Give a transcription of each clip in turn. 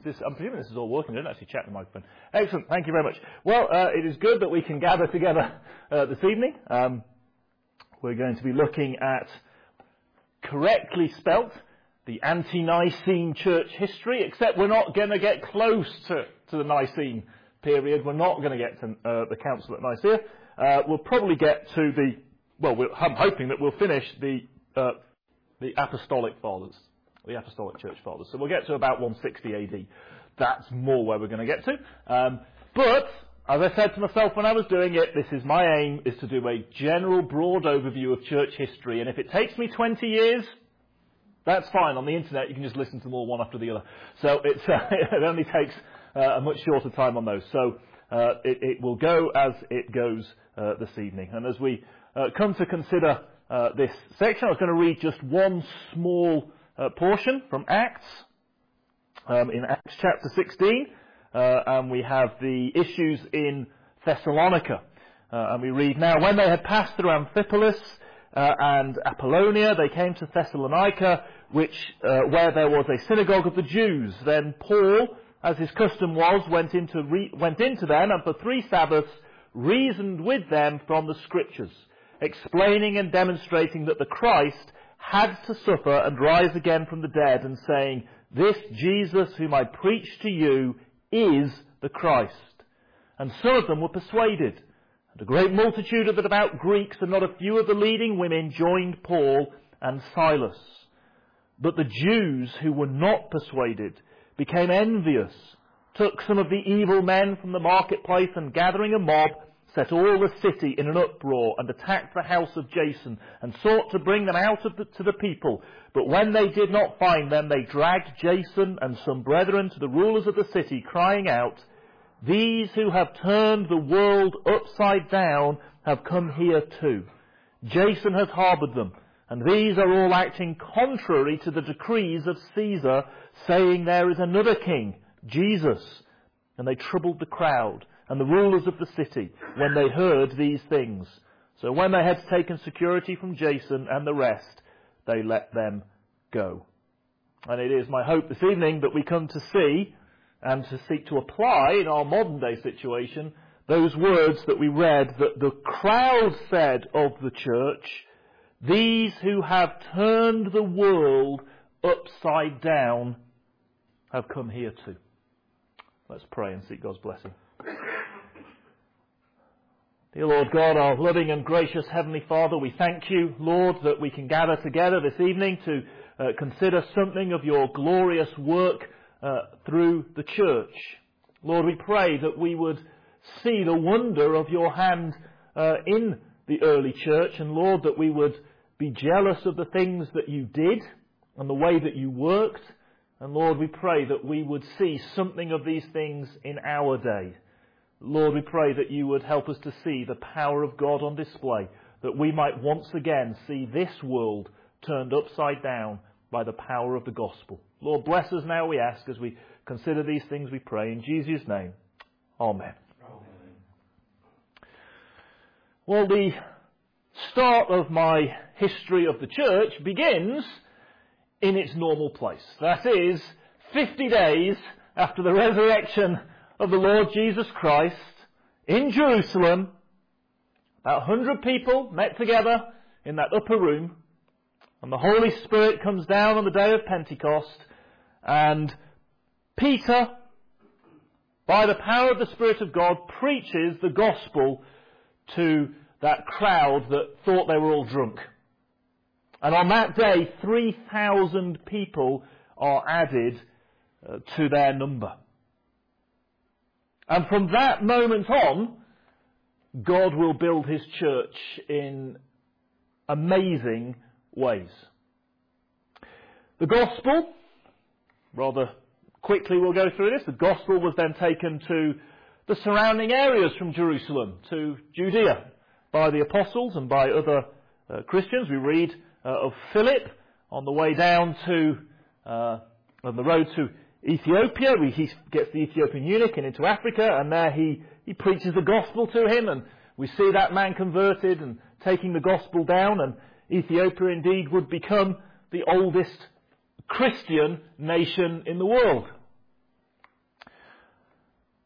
I'm presuming this is all working. I didn't actually check the microphone. Excellent. Thank you very much. Well, it is good that we can gather together this evening. We're going to be looking at correctly spelt the ante-Nicene church history, except we're not going to get close to the Nicene period. We're not going to get to the Council at Nicaea. We'll probably get to I'm hoping that we'll finish the Apostolic Fathers, the Apostolic Church Fathers. So we'll get to about 160 AD. That's more where we're going to get to. But, as I said to myself when I was doing it, my aim is to do a general, broad overview of church history. And if it takes me 20 years, that's fine. On the internet, you can just listen to them all one after the other. So it only takes a much shorter time on those. So it will go as it goes this evening. And as we come to consider this section, I was going to read just one small portion from Acts, in Acts chapter 16, and we have the issues in Thessalonica. And we read, "Now when they had passed through Amphipolis and Apollonia, they came to Thessalonica, where there was a synagogue of the Jews. Then Paul, as his custom was, went into them, and for 3 Sabbaths reasoned with them from the Scriptures, explaining and demonstrating that the Christ had to suffer and rise again from the dead, and saying, 'This Jesus whom I preach to you is the Christ.' And some of them were persuaded, and a great multitude of the devout Greeks and not a few of the leading women joined Paul and Silas. But the Jews who were not persuaded became envious, took some of the evil men from the marketplace, and gathering a mob, set all the city in an uproar, and attacked the house of Jason, and sought to bring them out to the people. But when they did not find them, they dragged Jason and some brethren to the rulers of the city, crying out, 'These who have turned the world upside down have come here too. Jason has harboured them, and these are all acting contrary to the decrees of Caesar, saying there is another king, Jesus.' And they troubled the crowd and the rulers of the city when they heard these things. So when they had taken security from Jason and the rest, they let them go." And it is my hope this evening that we come to see and to seek to apply in our modern day situation those words that we read, that the crowd said of the church, "These who have turned the world upside down have come here too." Let's pray and seek God's blessing. Dear Lord God, our loving and gracious Heavenly Father, we thank you, Lord, that we can gather together this evening to consider something of your glorious work through the church. Lord, we pray that we would see the wonder of your hand in the early church, and Lord, that we would be jealous of the things that you did and the way that you worked. And Lord, we pray that we would see something of these things in our day. Lord, we pray that you would help us to see the power of God on display, that we might once again see this world turned upside down by the power of the gospel. Lord, bless us now, we ask, as we consider these things, we pray. In Jesus' name, amen. Amen. Well, the start of my history of the church begins in its normal place. That is, 50 days after the resurrection of the Lord Jesus Christ in Jerusalem. About 100 people met together in that upper room, and the Holy Spirit comes down on the day of Pentecost, and Peter, by the power of the Spirit of God, preaches the gospel to that crowd that thought they were all drunk. And on that day, 3,000 people are added to their number. And from that moment on, God will build his church in amazing ways. The gospel, rather quickly we'll go through this, the gospel was then taken to the surrounding areas from Jerusalem, to Judea, by the apostles and by other Christians. We read of Philip on the way down to, on the road to Ethiopia. He gets the Ethiopian eunuch into Africa, and there he preaches the gospel to him, and we see that man converted and taking the gospel down, and Ethiopia indeed would become the oldest Christian nation in the world.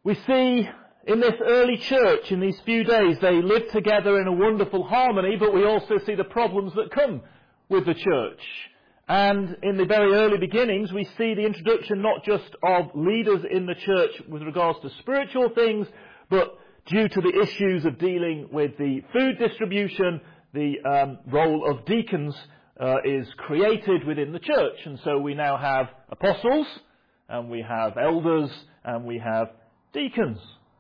We see in this early church, in these few days, they live together in a wonderful harmony, but we also see the problems that come with the church. And in the very early beginnings, we see the introduction not just of leaders in the church with regards to spiritual things, but due to the issues of dealing with the food distribution, the role of deacons is created within the church. And so we now have apostles, and we have elders, and we have deacons.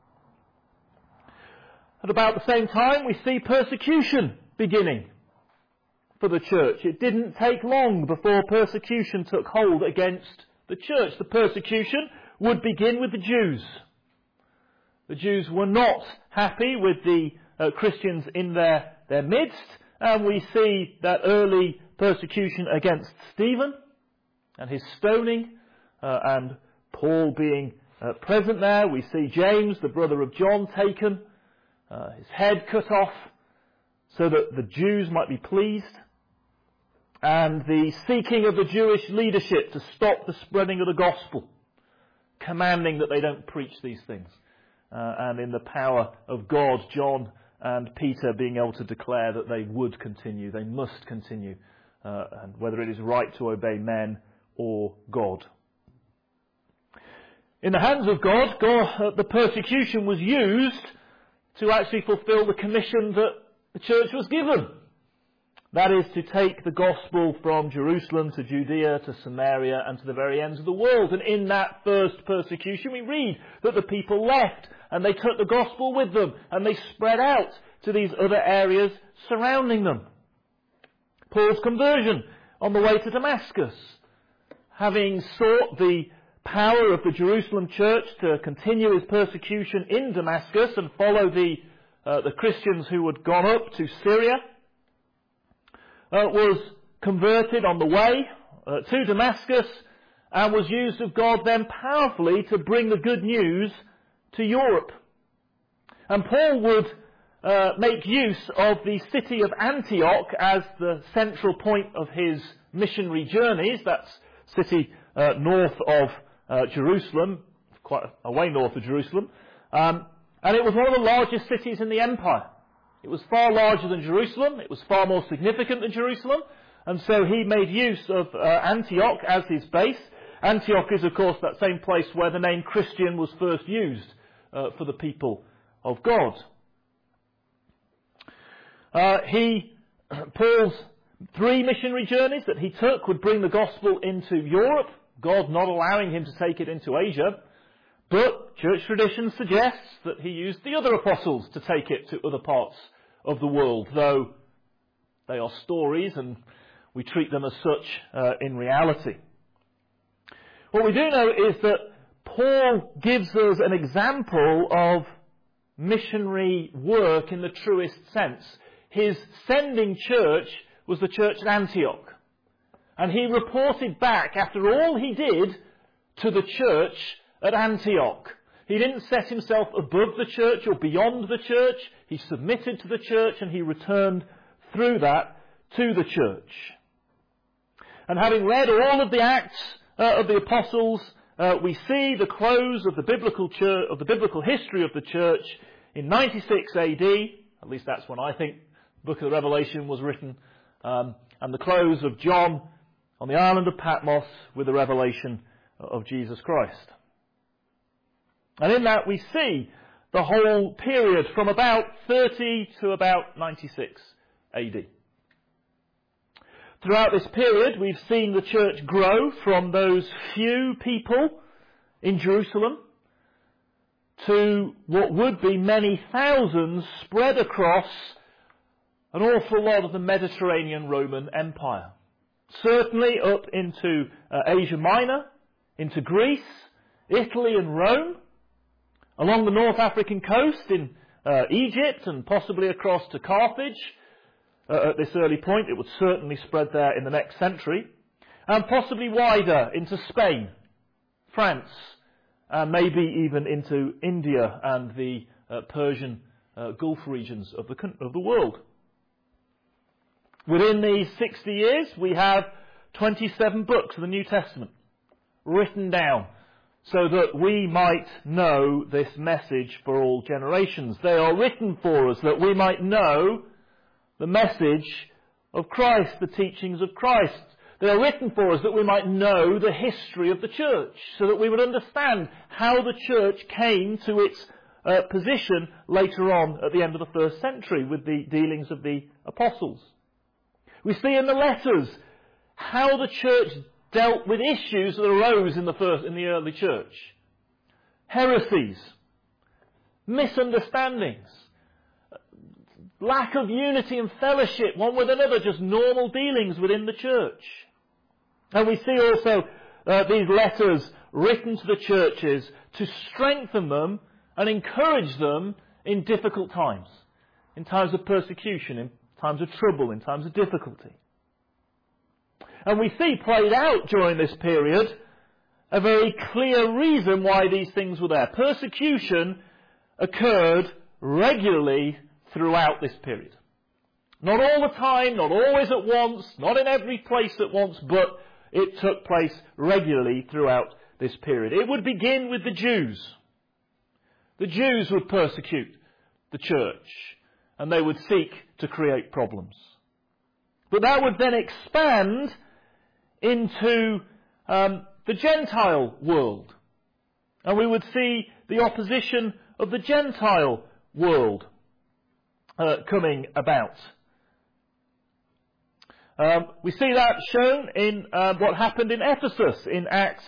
At about the same time, we see persecution beginning for the church. It didn't take long before persecution took hold against the church. The persecution would begin with the Jews. The Jews were not happy with the Christians in their midst, and we see that early persecution against Stephen and his stoning, and Paul being present there. We see James, the brother of John, taken, his head cut off, so that the Jews might be pleased, and the seeking of the Jewish leadership to stop the spreading of the gospel, commanding that they don't preach these things. And in the power of God, John and Peter being able to declare that they would continue, they must continue, and whether it is right to obey men or God. In the hands of God, the persecution was used to actually fulfill the commission that the church was given. That is to take the gospel from Jerusalem to Judea to Samaria and to the very ends of the world. And in that first persecution we read that the people left and they took the gospel with them and they spread out to these other areas surrounding them. Paul's conversion on the way to Damascus, having sought the power of the Jerusalem church to continue his persecution in Damascus and follow the Christians who had gone up to Syria, was converted on the way to Damascus and was used of God then powerfully to bring the good news to Europe. And Paul would make use of the city of Antioch as the central point of his missionary journeys. That's city north of Jerusalem, quite a way north of Jerusalem. And it was one of the largest cities in the empire. It was far larger than Jerusalem. It was far more significant than Jerusalem. And so he made use of Antioch as his base. Antioch is, of course, that same place where the name Christian was first used for the people of God. Paul's 3 missionary journeys that he took would bring the gospel into Europe, God not allowing him to take it into Asia. But church tradition suggests that he used the other apostles to take it to other parts of the world, though they are stories and we treat them as such in reality. What we do know is that Paul gives us an example of missionary work in the truest sense. His sending church was the church at Antioch. And he reported back, after all he did, to the church at Antioch. He didn't set himself above the church or beyond the church. He submitted to the church and he returned through that to the church. And having read all of the Acts of the Apostles, we see the close of the biblical church, of the biblical history of the church in 96 AD. At least that's when I think the book of the Revelation was written. And the close of John on the island of Patmos with the revelation of Jesus Christ. And in that we see the whole period from about 30 to about 96 AD. Throughout this period, we've seen the church grow from those few people in Jerusalem to what would be many thousands spread across an awful lot of the Mediterranean Roman Empire. Certainly up into Asia Minor, into Greece, Italy and Rome, along the North African coast in Egypt and possibly across to Carthage. At this early point, it would certainly spread there in the next century. And possibly wider into Spain, France, and maybe even into India and the Persian Gulf regions of the world. Within these 60 years, we have 27 books of the New Testament written down so that we might know this message for all generations. They are written for us that we might know the message of Christ, the teachings of Christ. They are written for us that we might know the history of the church, so that we would understand how the church came to its position later on at the end of the first century with the dealings of the apostles. We see in the letters how the church dealt with issues that arose in the early church. Heresies, misunderstandings, lack of unity and fellowship one with another, just normal dealings within the church. And we see also these letters written to the churches to strengthen them and encourage them in difficult times, in times of persecution, in times of trouble, in times of difficulty. And we see played out during this period a very clear reason why these things were there. Persecution occurred regularly throughout this period. Not all the time, not always at once, not in every place at once, but it took place regularly throughout this period. It would begin with the Jews. The Jews would persecute the church, and they would seek to create problems. But that would then expand into the Gentile world. And we would see the opposition of the Gentile world coming about. We see that shown in what happened in Ephesus in Acts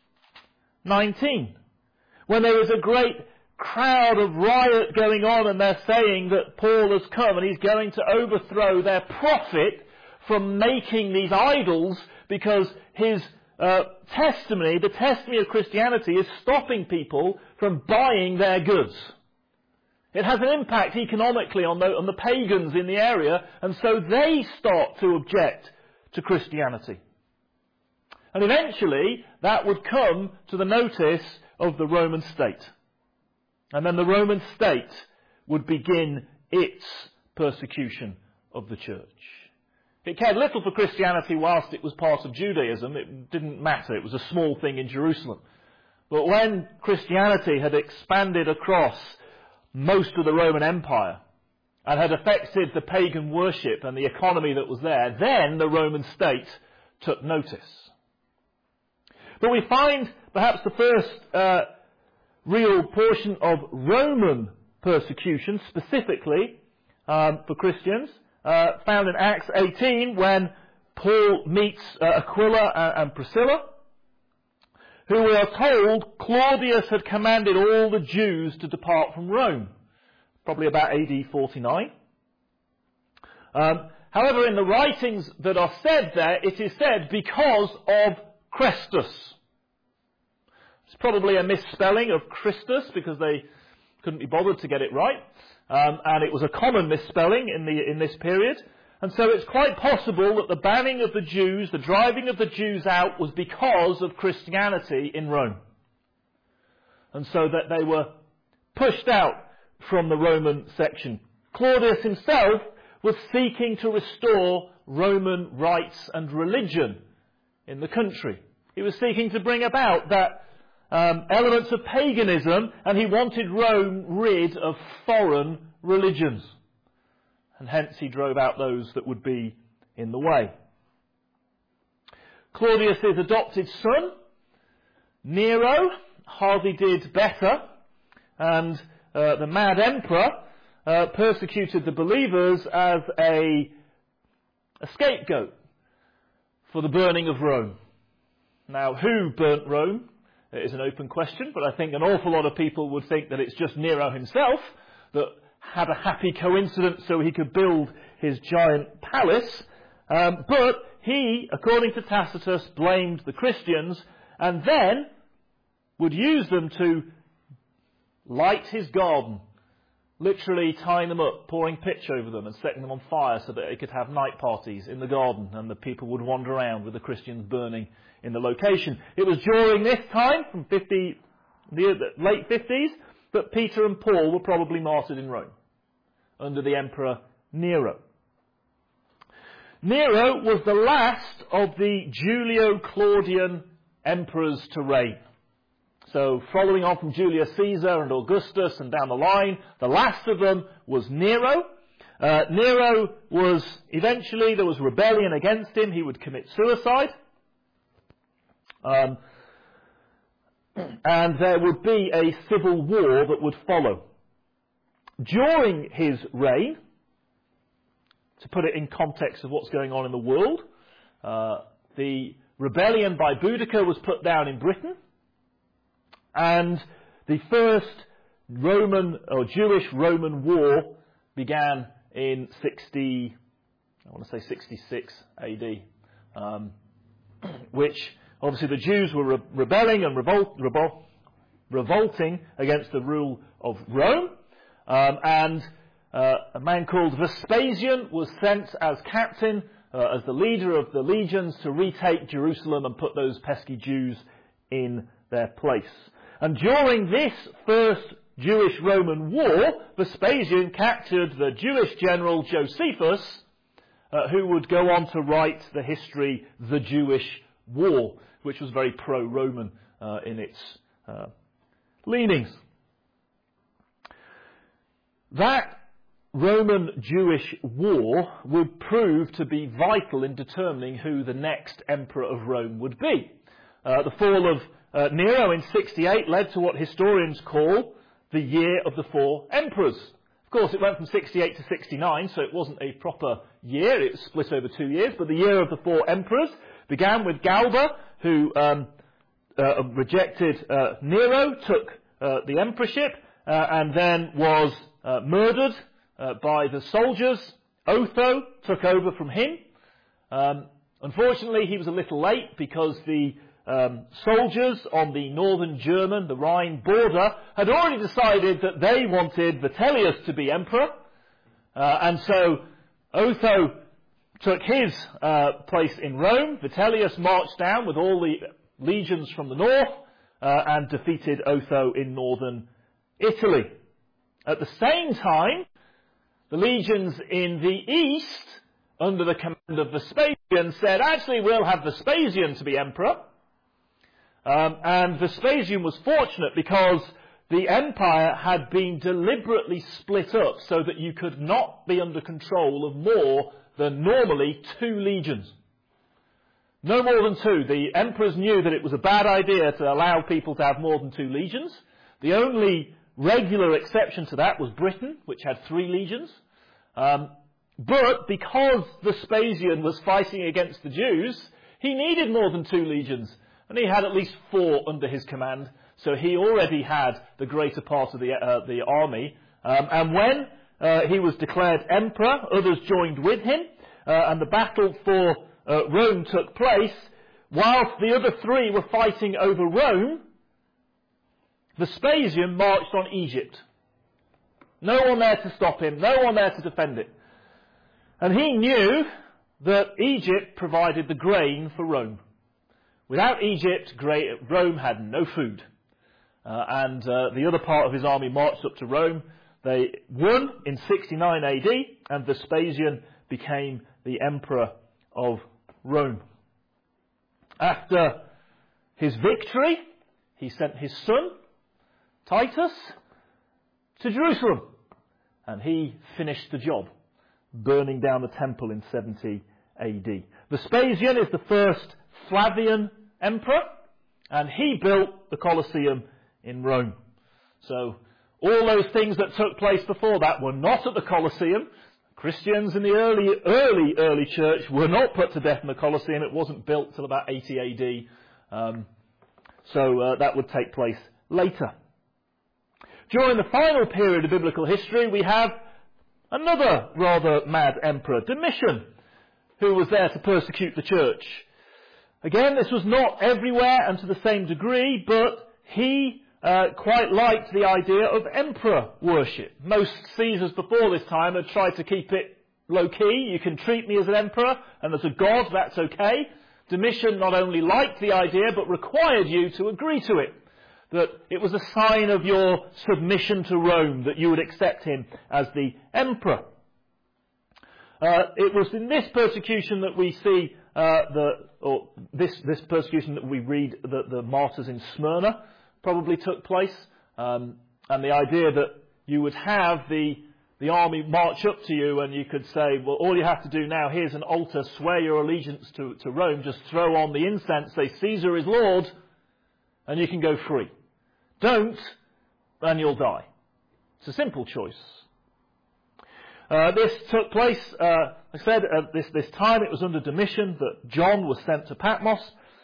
19, when there was a great crowd of riot going on, and they're saying that Paul has come and he's going to overthrow their profit from making these idols, because his testimony, the testimony of Christianity, is stopping people from buying their goods. It has an impact economically on the pagans in the area, and so they start to object to Christianity. And eventually, that would come to the notice of the Roman state. And then the Roman state would begin its persecution of the church. It cared little for Christianity whilst it was part of Judaism. It didn't matter. It was a small thing in Jerusalem. But when Christianity had expanded across most of the Roman Empire and had affected the pagan worship and the economy that was there, then the Roman state took notice. But we find perhaps the first real portion of Roman persecution, specifically for Christians, found in Acts 18, when Paul meets Aquila and Priscilla, who we are told Claudius had commanded all the Jews to depart from Rome, probably about AD 49. However, in the writings that are said there, it is said because of Chrestus. It's probably a misspelling of Christus, because they couldn't be bothered to get it right. And it was a common misspelling in this period. And so it's quite possible that the banning of the Jews, the driving of the Jews out, was because of Christianity in Rome. And so that they were pushed out from the Roman section. Claudius himself was seeking to restore Roman rights and religion in the country. He was seeking to bring about that elements of paganism, and he wanted Rome rid of foreign religions. And hence he drove out those that would be in the way. Claudius' adopted son, Nero, hardly did better, and the mad emperor persecuted the believers as a scapegoat for the burning of Rome. Now, who burnt Rome? It is an open question, but I think an awful lot of people would think that it's just Nero himself that had a happy coincidence so he could build his giant palace. But he, according to Tacitus, blamed the Christians and then would use them to light his garden, literally tying them up, pouring pitch over them and setting them on fire so that he could have night parties in the garden and the people would wander around with the Christians burning in the location. It was during this time, from the late 50s, that Peter and Paul were probably martyred in Rome under the Emperor Nero. Nero was the last of the Julio-Claudian emperors to reign. So following on from Julius Caesar and Augustus and down the line, the last of them was Nero. Nero was, eventually there was rebellion against him. He would commit suicide. And there would be a civil war that would follow. During his reign, to put it in context of what's going on in the world, the rebellion by Boudicca was put down in Britain, and the first Jewish-Roman war began in 66 AD, which obviously the Jews were rebelling and revolting against the rule of Rome, and a man called Vespasian was sent as captain, as the leader of the legions, to retake Jerusalem and put those pesky Jews in their place. And during this first Jewish-Roman war, Vespasian captured the Jewish general Josephus, who would go on to write the history, The Jewish War, which was very pro-Roman in its leanings. That Roman-Jewish war would prove to be vital in determining who the next emperor of Rome would be. The fall of Nero in 68 led to what historians call the Year of the Four Emperors. Of course, it went from 68 to 69, so it wasn't a proper year. It was split over 2 years. But the Year of the Four Emperors began with Galba, who rejected Nero, took the emperorship, and then was murdered by the soldiers. Otho took over from him. Unfortunately, he was a little late because the soldiers on the northern German, the Rhine border, had already decided that they wanted Vitellius to be emperor. And so Otho took his place in Rome. Vitellius marched down with all the legions from the north and defeated Otho in northern Italy. At the same time, the legions in the east, under the command of Vespasian, said, actually, we'll have Vespasian to be emperor. And Vespasian was fortunate because the empire had been deliberately split up so that you could not be under control of more than normally 2 legions. No more than 2. The emperors knew that it was a bad idea to allow people to have more than 2 legions. The only regular exception to that was Britain, which had 3 legions. But because Vespasian was fighting against the Jews, he needed more than 2 legions. And he had at least 4 under his command. So he already had the greater part of the army. And when he was declared emperor, others joined with him. And the battle for Rome took place. Whilst the other 3 were fighting over Rome, Vespasian marched on Egypt. No one there to stop him. No one there to defend it. And he knew that Egypt provided the grain for Rome. Without Egypt, Rome had no food. And the other part of his army marched up to Rome. They won in 69 AD, and Vespasian became the emperor of Rome. After his victory, he sent his son, Titus, to Jerusalem. And he finished the job, burning down the temple in 70 AD. Vespasian is the first Flavian emperor, and he built the Colosseum in Rome. So all those things that took place before that were not at the Colosseum. Christians in the early church were not put to death in the Colosseum. It wasn't built till about 80 AD. So that would take place later. During the final period of biblical history, we have another rather mad emperor, Domitian, who was there to persecute the church. Again, this was not everywhere and to the same degree, but he quite liked the idea of emperor worship. Most Caesars before this time had tried to keep it low-key. You can treat me as an emperor and as a god, that's okay. Domitian not only liked the idea, but required you to agree to it. That it was a sign of your submission to Rome that you would accept him as the emperor. It was in this persecution that we see this persecution that we read the martyrs in Smyrna. probably took place, and the idea that you would have the army march up to you and you could say, well, all you have to do now, here's an altar, swear your allegiance to Rome, just throw on the incense, say Caesar is Lord, and you can go free. Don't, and you'll die. It's a simple choice. This took place, like I said, at this time it was under Domitian that John was sent to Patmos.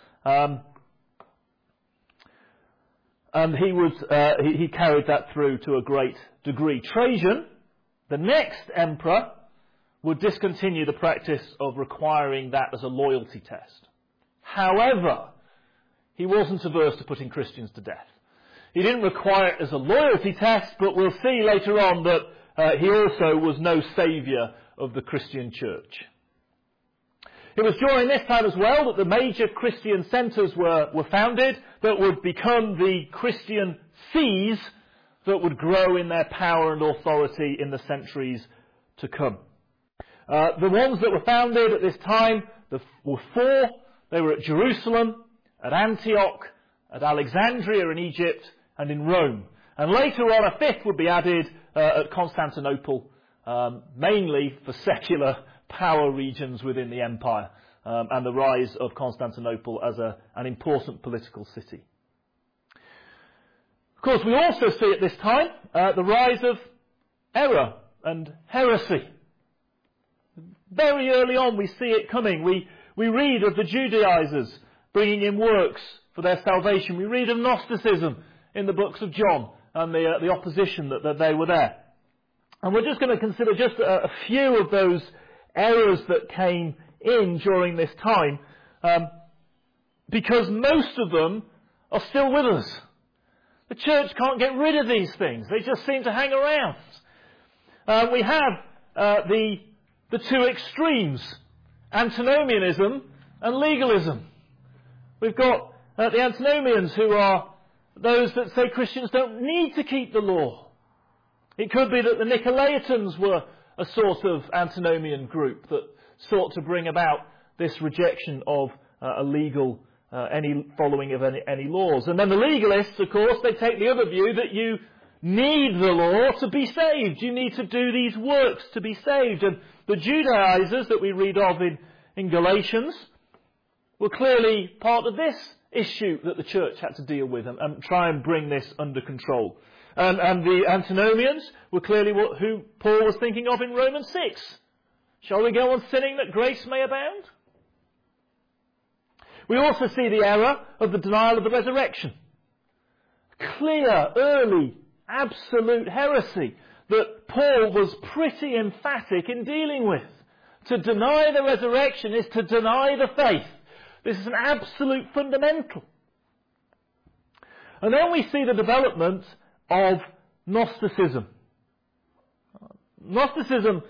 And he carried that through to a great degree. Trajan, the next emperor, would discontinue the practice of requiring that as a loyalty test. However, he wasn't averse to putting Christians to death. He didn't require it as a loyalty test, but we'll see later on that he also was no saviour of the Christian church. It was during this time as well that the major Christian centres were founded that would become the Christian sees that would grow in their power and authority in the centuries to come. The ones that were founded at this time were four. They were at Jerusalem, at Antioch, at Alexandria in Egypt, and in Rome. And later on a fifth would be added at Constantinople, mainly for secular power regions within the empire, and the rise of Constantinople as an important political city. Of course, we also see at this time the rise of error and heresy. Very early on we see it coming. We read of the Judaizers bringing in works for their salvation. We read of Gnosticism in the books of John and the opposition that they were there. And we're just going to consider just a few of those errors that came in during this time, because most of them are still with us. The church can't get rid of these things. They just seem to hang around. We have the two extremes, antinomianism and legalism. We've got the antinomians, who are those that say Christians don't need to keep the law. It could be that the Nicolaitans were a sort of antinomian group that sought to bring about this rejection of any following of any laws. And then the legalists, of course, they take the other view that you need the law to be saved. You need to do these works to be saved. And the Judaizers that we read of in Galatians were clearly part of this issue that the church had to deal with and try and bring this under control. And the antinomians were clearly who Paul was thinking of in Romans 6. Shall we go on sinning that grace may abound? We also see the error of the denial of the resurrection. Clear, early, absolute heresy that Paul was pretty emphatic in dealing with. To deny the resurrection is to deny the faith. This is an absolute fundamental. And then we see the development of Gnosticism. Gnosticism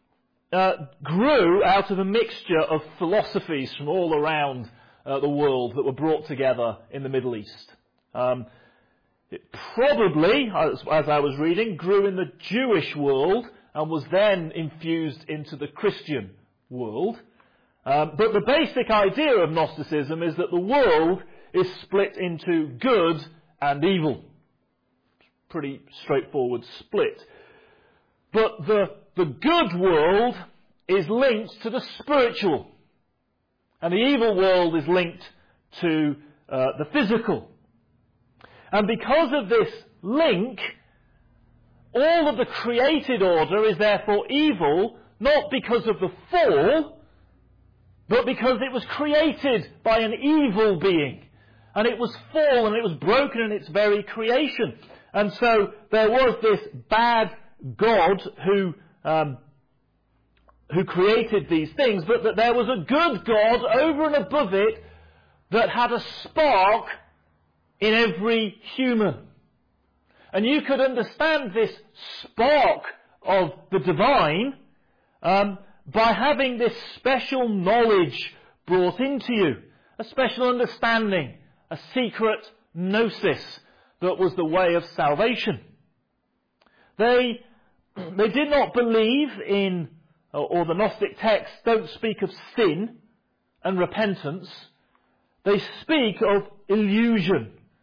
grew out of a mixture of philosophies from all around the world that were brought together in the Middle East. It probably, as I was reading, grew in the Jewish world and was then infused into the Christian world. But the basic idea of Gnosticism is that the world is split into good and evil. Pretty straightforward split. But the good world is linked to the spiritual. And the evil world is linked to the physical. And because of this link, all of the created order is therefore evil, not because of the fall, but because it was created by an evil being. And it was fallen, it was broken in its very creation. And so there was this bad God who created these things, but that there was a good God over and above it that had a spark in every human. And you could understand this spark of the divine by having this special knowledge brought into you, a special understanding, a secret gnosis that was the way of salvation. They did not believe in, or the Gnostic texts don't speak of sin and repentance. They speak of illusion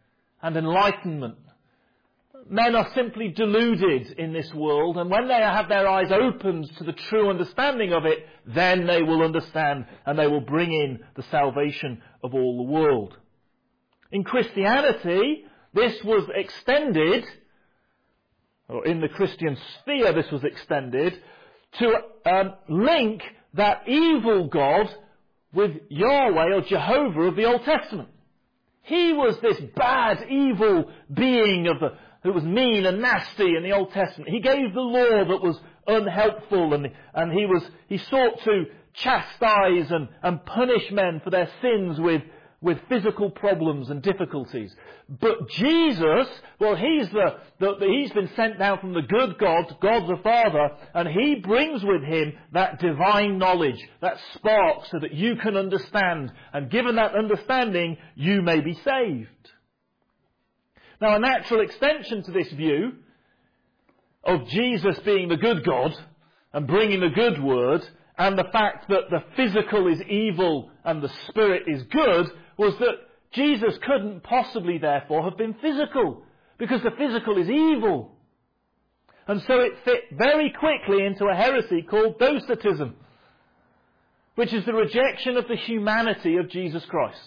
and enlightenment. Men are simply deluded in this world, and when they have their eyes opened to the true understanding of it, then they will understand and they will bring in the salvation of all the world. In Christianity, this was extended, or in the Christian sphere this was extended, to link that evil God with Yahweh or Jehovah of the Old Testament. He was this bad, evil being who was mean and nasty in the Old Testament. He gave the law that was unhelpful, and he sought to chastise and punish men for their sins with physical problems and difficulties. But Jesus, well, he's been sent down from the good God, God the Father, and he brings with him that divine knowledge, that spark, so that you can understand. And given that understanding, you may be saved. Now, a natural extension to this view of Jesus being the good God and bringing the good word, and the fact that the physical is evil and the spirit is good, was that Jesus couldn't possibly, therefore, have been physical, because the physical is evil. And so it fit very quickly into a heresy called Docetism, which is the rejection of the humanity of Jesus Christ.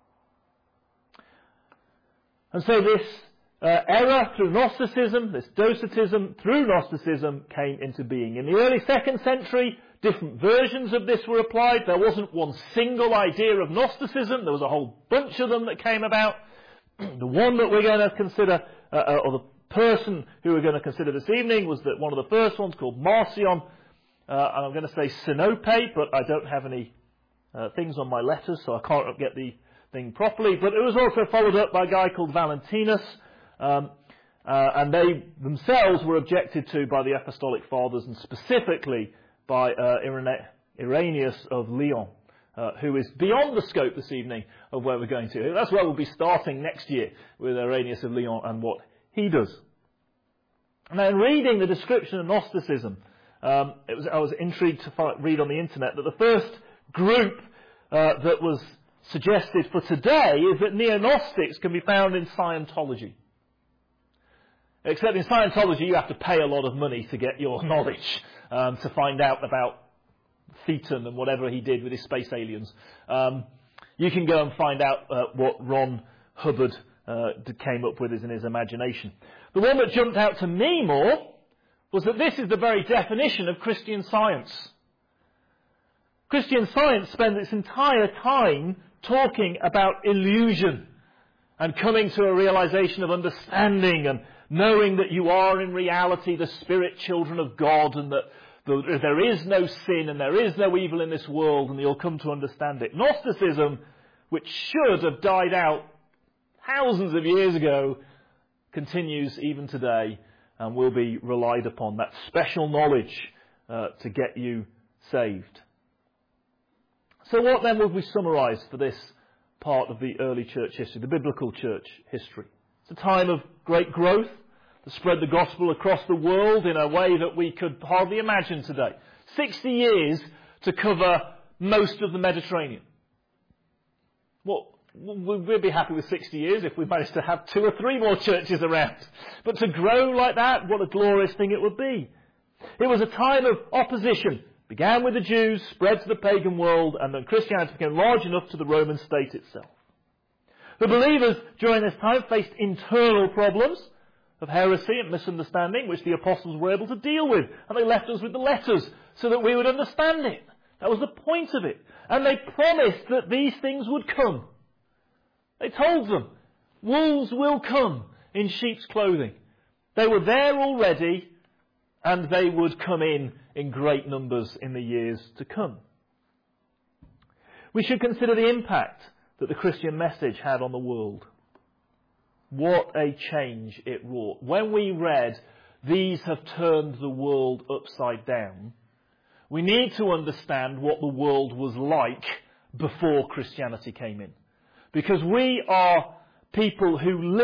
And so this error through Gnosticism, this Docetism through Gnosticism, came into being. In the early 2nd century, different versions of this were applied. There wasn't one single idea of Gnosticism. There was a whole bunch of them that came about. The one that we're going to consider, or the person who we're going to consider this evening, was that one of the first ones called Marcion. And I'm going to say Sinope, but I don't have any things on my letters, so I can't get the thing properly. But it was also followed up by a guy called Valentinus. And they themselves were objected to by the Apostolic Fathers, and specifically by Irenaeus of Lyon, who is beyond the scope this evening of where we're going to. That's where we'll be starting next year, with Irenaeus of Lyon and what he does. Now, in reading the description of Gnosticism, I was intrigued to read on the internet that the first group that was suggested for today is that neo-Gnostics can be found in Scientology. Except in Scientology you have to pay a lot of money to get your knowledge, to find out about Thetan and whatever he did with his space aliens. You can go and find out what Ron Hubbard came up with in his imagination. The one that jumped out to me more was that this is the very definition of Christian Science. Christian Science spends its entire time talking about illusion and coming to a realization of understanding and knowing that you are in reality the spirit children of God, and that there is no sin and there is no evil in this world, and you'll come to understand it. Gnosticism, which should have died out thousands of years ago, continues even today and will be relied upon. That special knowledge to get you saved. So what then would we summarise for this part of the early church history, the biblical church history? It's a time of great growth to spread the gospel across the world in a way that we could hardly imagine today. 60 years to cover most of the Mediterranean. Well, we'd be happy with 60 years if we managed to have 2 or 3 more churches around. But to grow like that, what a glorious thing it would be. It was a time of opposition. Began with the Jews, spread to the pagan world, and then Christianity became large enough to the Roman state itself. The believers during this time faced internal problems of heresy and misunderstanding, which the apostles were able to deal with. And they left us with the letters so that we would understand it. That was the point of it. And they promised that these things would come. They told them, wolves will come in sheep's clothing. They were there already, and they would come in great numbers in the years to come. We should consider the impact that the Christian message had on the world. What a change it wrought. When we read, these have turned the world upside down, we need to understand what the world was like before Christianity came in. Because we are people who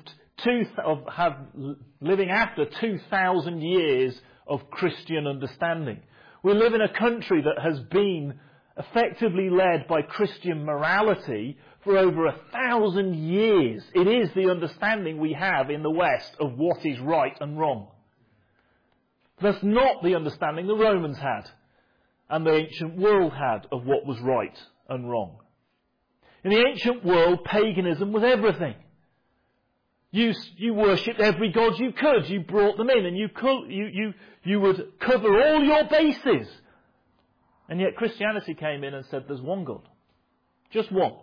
living after 2,000 years of Christian understanding. We live in a country that has been effectively led by Christian morality for over 1,000 years. It is the understanding we have in the West of what is right and wrong. That's not the understanding the Romans had and the ancient world had of what was right and wrong. In the ancient world, paganism was everything. You worshipped every god you could. You brought them in and you would cover all your bases. And yet Christianity came in and said there's one God. Just one.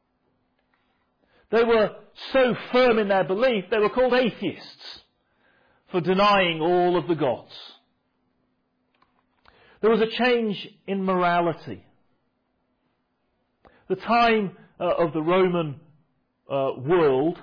They were so firm in their belief, they were called atheists for denying all of the gods. There was a change in morality. The time of the Roman world,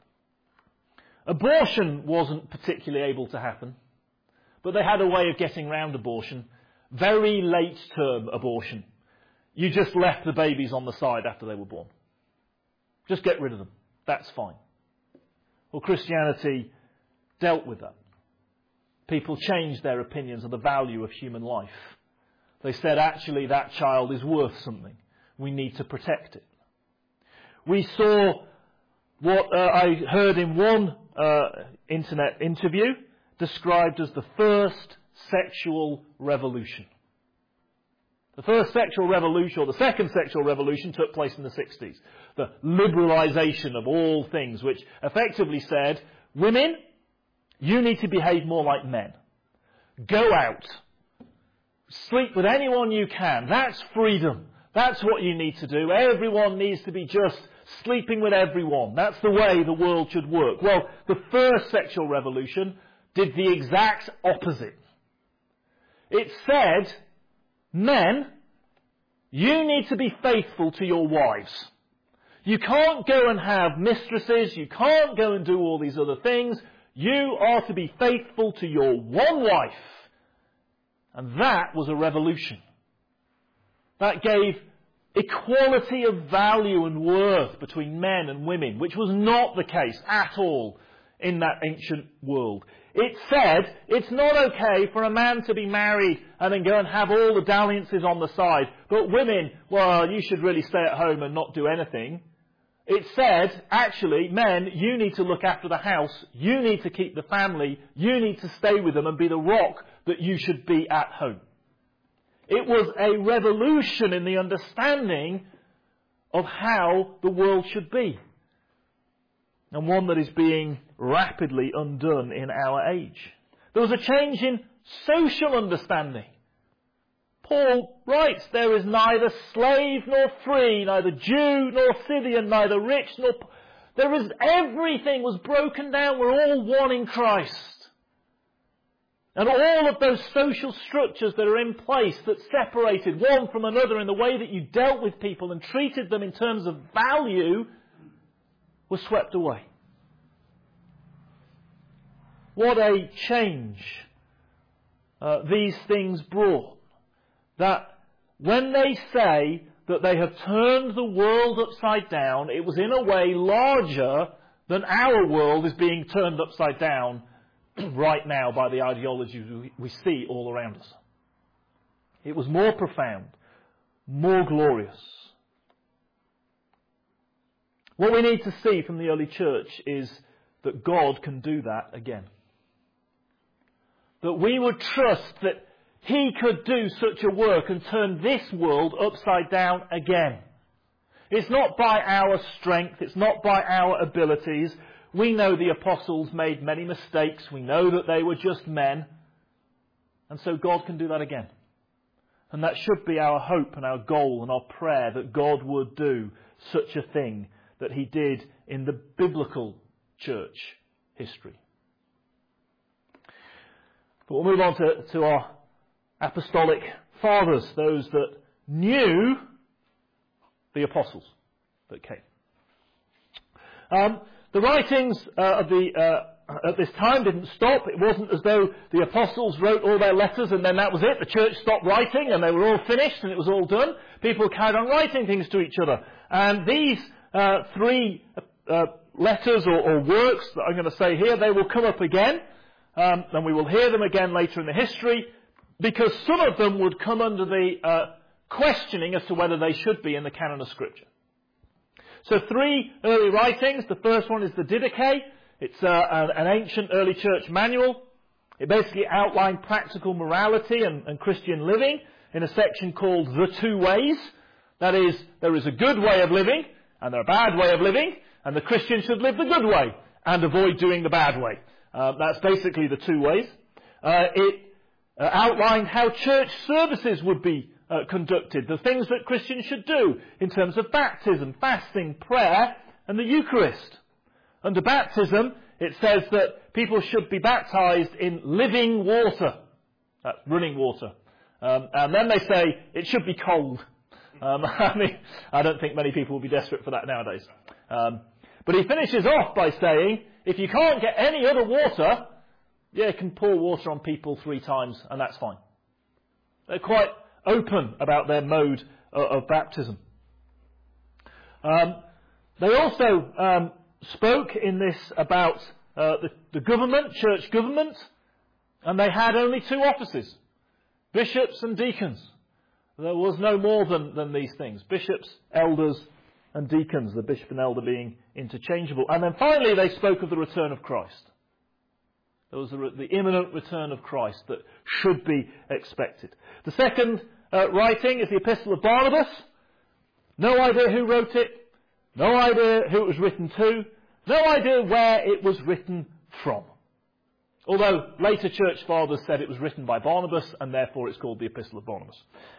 abortion wasn't particularly able to happen, but they had a way of getting round abortion. Very late-term abortion. You just left the babies on the side after they were born. Just get rid of them. That's fine. Well, Christianity dealt with that. People changed their opinions of the value of human life. They said, actually, that child is worth something. We need to protect it. We saw what I heard in one internet interview described as the first sexual revolution. The first sexual revolution, or the second sexual revolution, took place in the 60s. The liberalisation of all things, which effectively said, women, you need to behave more like men. Go out. Sleep with anyone you can. That's freedom. That's what you need to do. Everyone needs to be just sleeping with everyone. That's the way the world should work. Well, the first sexual revolution did the exact opposite. It said, men, you need to be faithful to your wives. You can't go and have mistresses. You can't go and do all these other things. You are to be faithful to your one wife. And that was a revolution. That gave equality of value and worth between men and women, which was not the case at all in that ancient world. It said it's not okay for a man to be married and then go and have all the dalliances on the side. But women, well, you should really stay at home and not do anything. It said, actually, men, you need to look after the house. You need to keep the family. You need to stay with them and be the rock that you should be at home. It was a revolution in the understanding of how the world should be. And one that is being rapidly undone in our age. There was a change in social understanding. Paul writes, there is neither slave nor free, neither Jew nor Scythian, neither rich nor poor. Everything was broken down. We're all one in Christ. And all of those social structures that are in place that separated one from another in the way that you dealt with people and treated them in terms of value were swept away. What a change these things brought. That when they say that they have turned the world upside down, it was in a way larger than our world is being turned upside down right now by the ideologies we see all around us. It was more profound, more glorious. What we need to see from the early church is that God can do that again. That we would trust that He could do such a work and turn this world upside down again. It's not by our strength, it's not by our abilities. We know the apostles made many mistakes. We know that they were just men. And so God can do that again. And that should be our hope and our goal and our prayer, that God would do such a thing that He did in the biblical church history. But we'll move on to our apostolic fathers, those that knew the apostles that came. The writings at this time didn't stop. It wasn't as though the apostles wrote all their letters and then that was it. The church stopped writing and they were all finished and it was all done. People carried on writing things to each other. And these three letters or works that I'm going to say here, they will come up again. And we will hear them again later in the history, because some of them would come under the questioning as to whether they should be in the canon of Scripture. So 3 early writings. The first one is the Didache. It's an ancient early church manual. It basically outlined practical morality and Christian living in a section called The Two Ways. That is, there is a good way of living and a bad way of living, and the Christian should live the good way and avoid doing the bad way. That's basically the 2 ways. It outlined how church services would be conducted, the things that Christians should do in terms of baptism, fasting, prayer, and the Eucharist. Under baptism, it says that people should be baptized in living water. That's running water. And then they say it should be cold. I don't think many people will be desperate for that nowadays. But he finishes off by saying, if you can't get any other water, you can pour water on people 3 times, and that's fine. They're quite open about their mode of baptism. They also spoke in this about the government, church government, and they had only 2 offices, bishops and deacons. There was no more than these things, bishops, elders, and deacons, the bishop and elder being interchangeable. And then finally they spoke of the return of Christ. There was the imminent return of Christ that should be expected. The second writing is the Epistle of Barnabas. No idea who wrote it. No idea who it was written to. No idea where it was written from. Although later church fathers said it was written by Barnabas and therefore it's called the Epistle of Barnabas.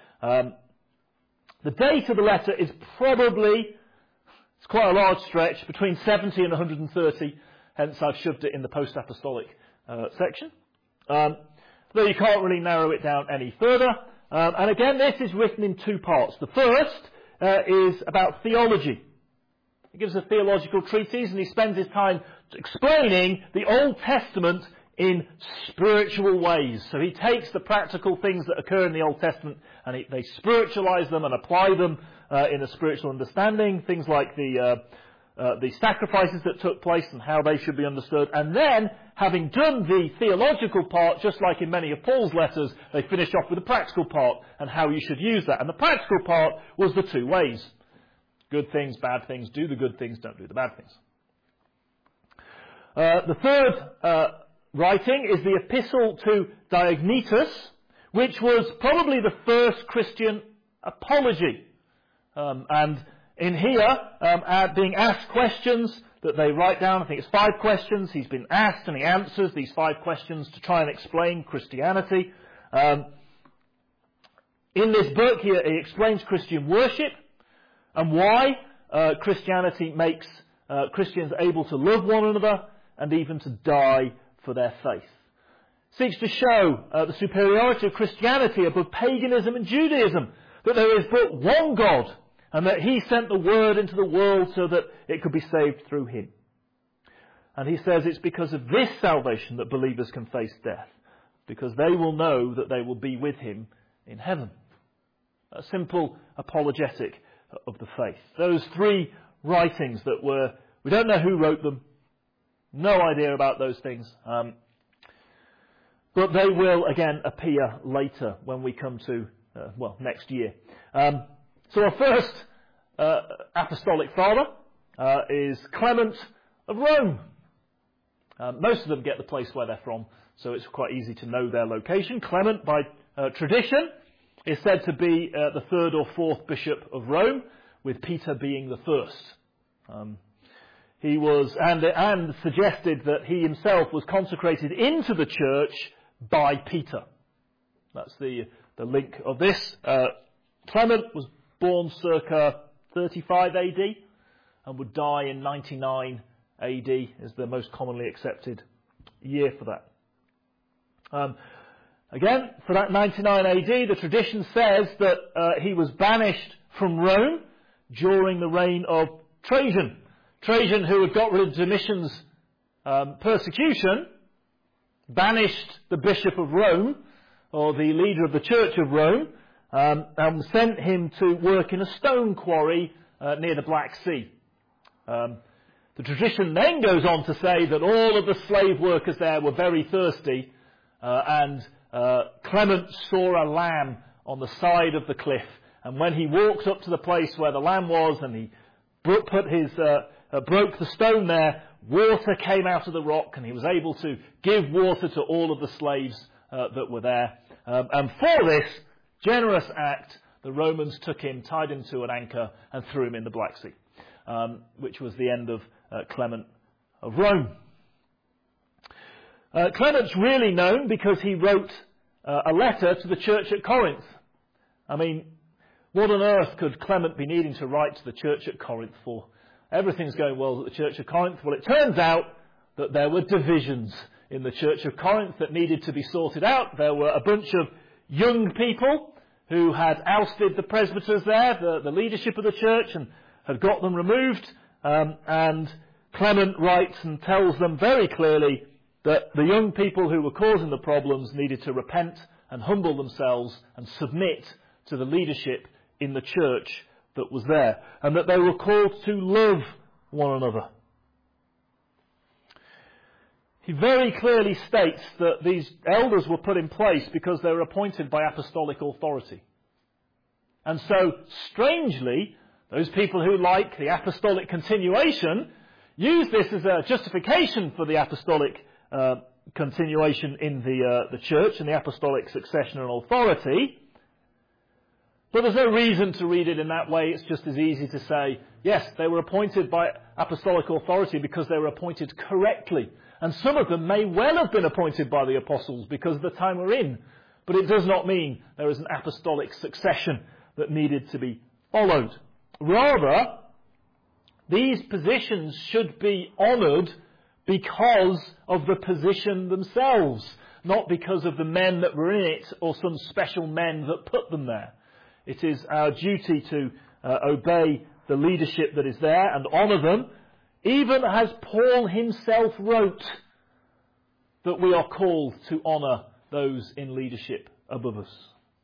The date of the letter is probably, it's quite a large stretch, between 70 and 130. Hence I've shoved it in the post-apostolic section. Though you can't really narrow it down any further. And again, this is written in 2 parts. The first is about theology. He gives a theological treatise and he spends his time explaining the Old Testament in spiritual ways. So he takes the practical things that occur in the Old Testament and they spiritualize them and apply them in a spiritual understanding. Things like the sacrifices that took place and how they should be understood. And then, having done the theological part, just like in many of Paul's letters, they finish off with the practical part and how you should use that. And the practical part was the 2 ways. Good things, bad things, do the good things, don't do the bad things. The third writing is the Epistle to Diognetus, which was probably the first Christian apology. And in here, being asked questions that they write down, I think it's 5 questions. He's been asked and he answers these 5 questions to try and explain Christianity. In this book he explains Christian worship and why Christianity makes Christians able to love one another and even to die for their faith. Seeks to show the superiority of Christianity above paganism and Judaism, that there is but one God, and that he sent the word into the world so that it could be saved through him. And he says it's because of this salvation that believers can face death, because they will know that they will be with him in heaven. A simple apologetic of the faith. Those 3 writings that we don't know who wrote them, no idea about those things, but they will again appear later when we come to, next year. So our first apostolic father is Clement of Rome. Most of them get the place where they're from, so it's quite easy to know their location. Clement, by tradition, is said to be the 3rd or 4th bishop of Rome, with Peter being the first. He was, and suggested that he himself was consecrated into the church by Peter. That's the link of this. Clement was born circa 35 AD and would die in 99 AD is the most commonly accepted year for that. Again, for that 99 AD, the tradition says that he was banished from Rome during the reign of Trajan. Trajan, who had got rid of Domitian's persecution, banished the Bishop of Rome, or the leader of the Church of Rome, and sent him to work in a stone quarry near the Black Sea. The tradition then goes on to say that all of the slave workers there were very thirsty, and Clement saw a lamb on the side of the cliff And when he walked up to the place where the lamb was and he broke the stone there, water came out of the rock, and he was able to give water to all of the slaves that were there. And for this generous act, the Romans took him, tied him to an anchor, and threw him in the Black Sea, which was the end of Clement of Rome. Clement's really known because he wrote a letter to the church at Corinth. I mean, what on earth could Clement be needing to write to the church at Corinth for? Everything's going well at the church of Corinth. Well, it turns out that there were divisions in the church of Corinth that needed to be sorted out. There were a bunch of young people who had ousted the presbyters there, the leadership of the church, and had got them removed. And Clement writes and tells them very clearly that the young people who were causing the problems needed to repent and humble themselves and submit to the leadership in the church that was there, and that they were called to love one another. He very clearly states that these elders were put in place because they were appointed by apostolic authority. And so, strangely, those people who like the apostolic continuation use this as a justification for the apostolic continuation in the church and the apostolic succession and authority. But there's no reason to read it in that way. It's just as easy to say, yes, they were appointed by apostolic authority because they were appointed correctly. And some of them may well have been appointed by the apostles because of the time we're in. But it does not mean there is an apostolic succession that needed to be followed. Rather, these positions should be honoured because of the position themselves, not because of the men that were in it or some special men that put them there. It is our duty to obey the leadership that is there and honour them, even as Paul himself wrote that we are called to honour those in leadership above us.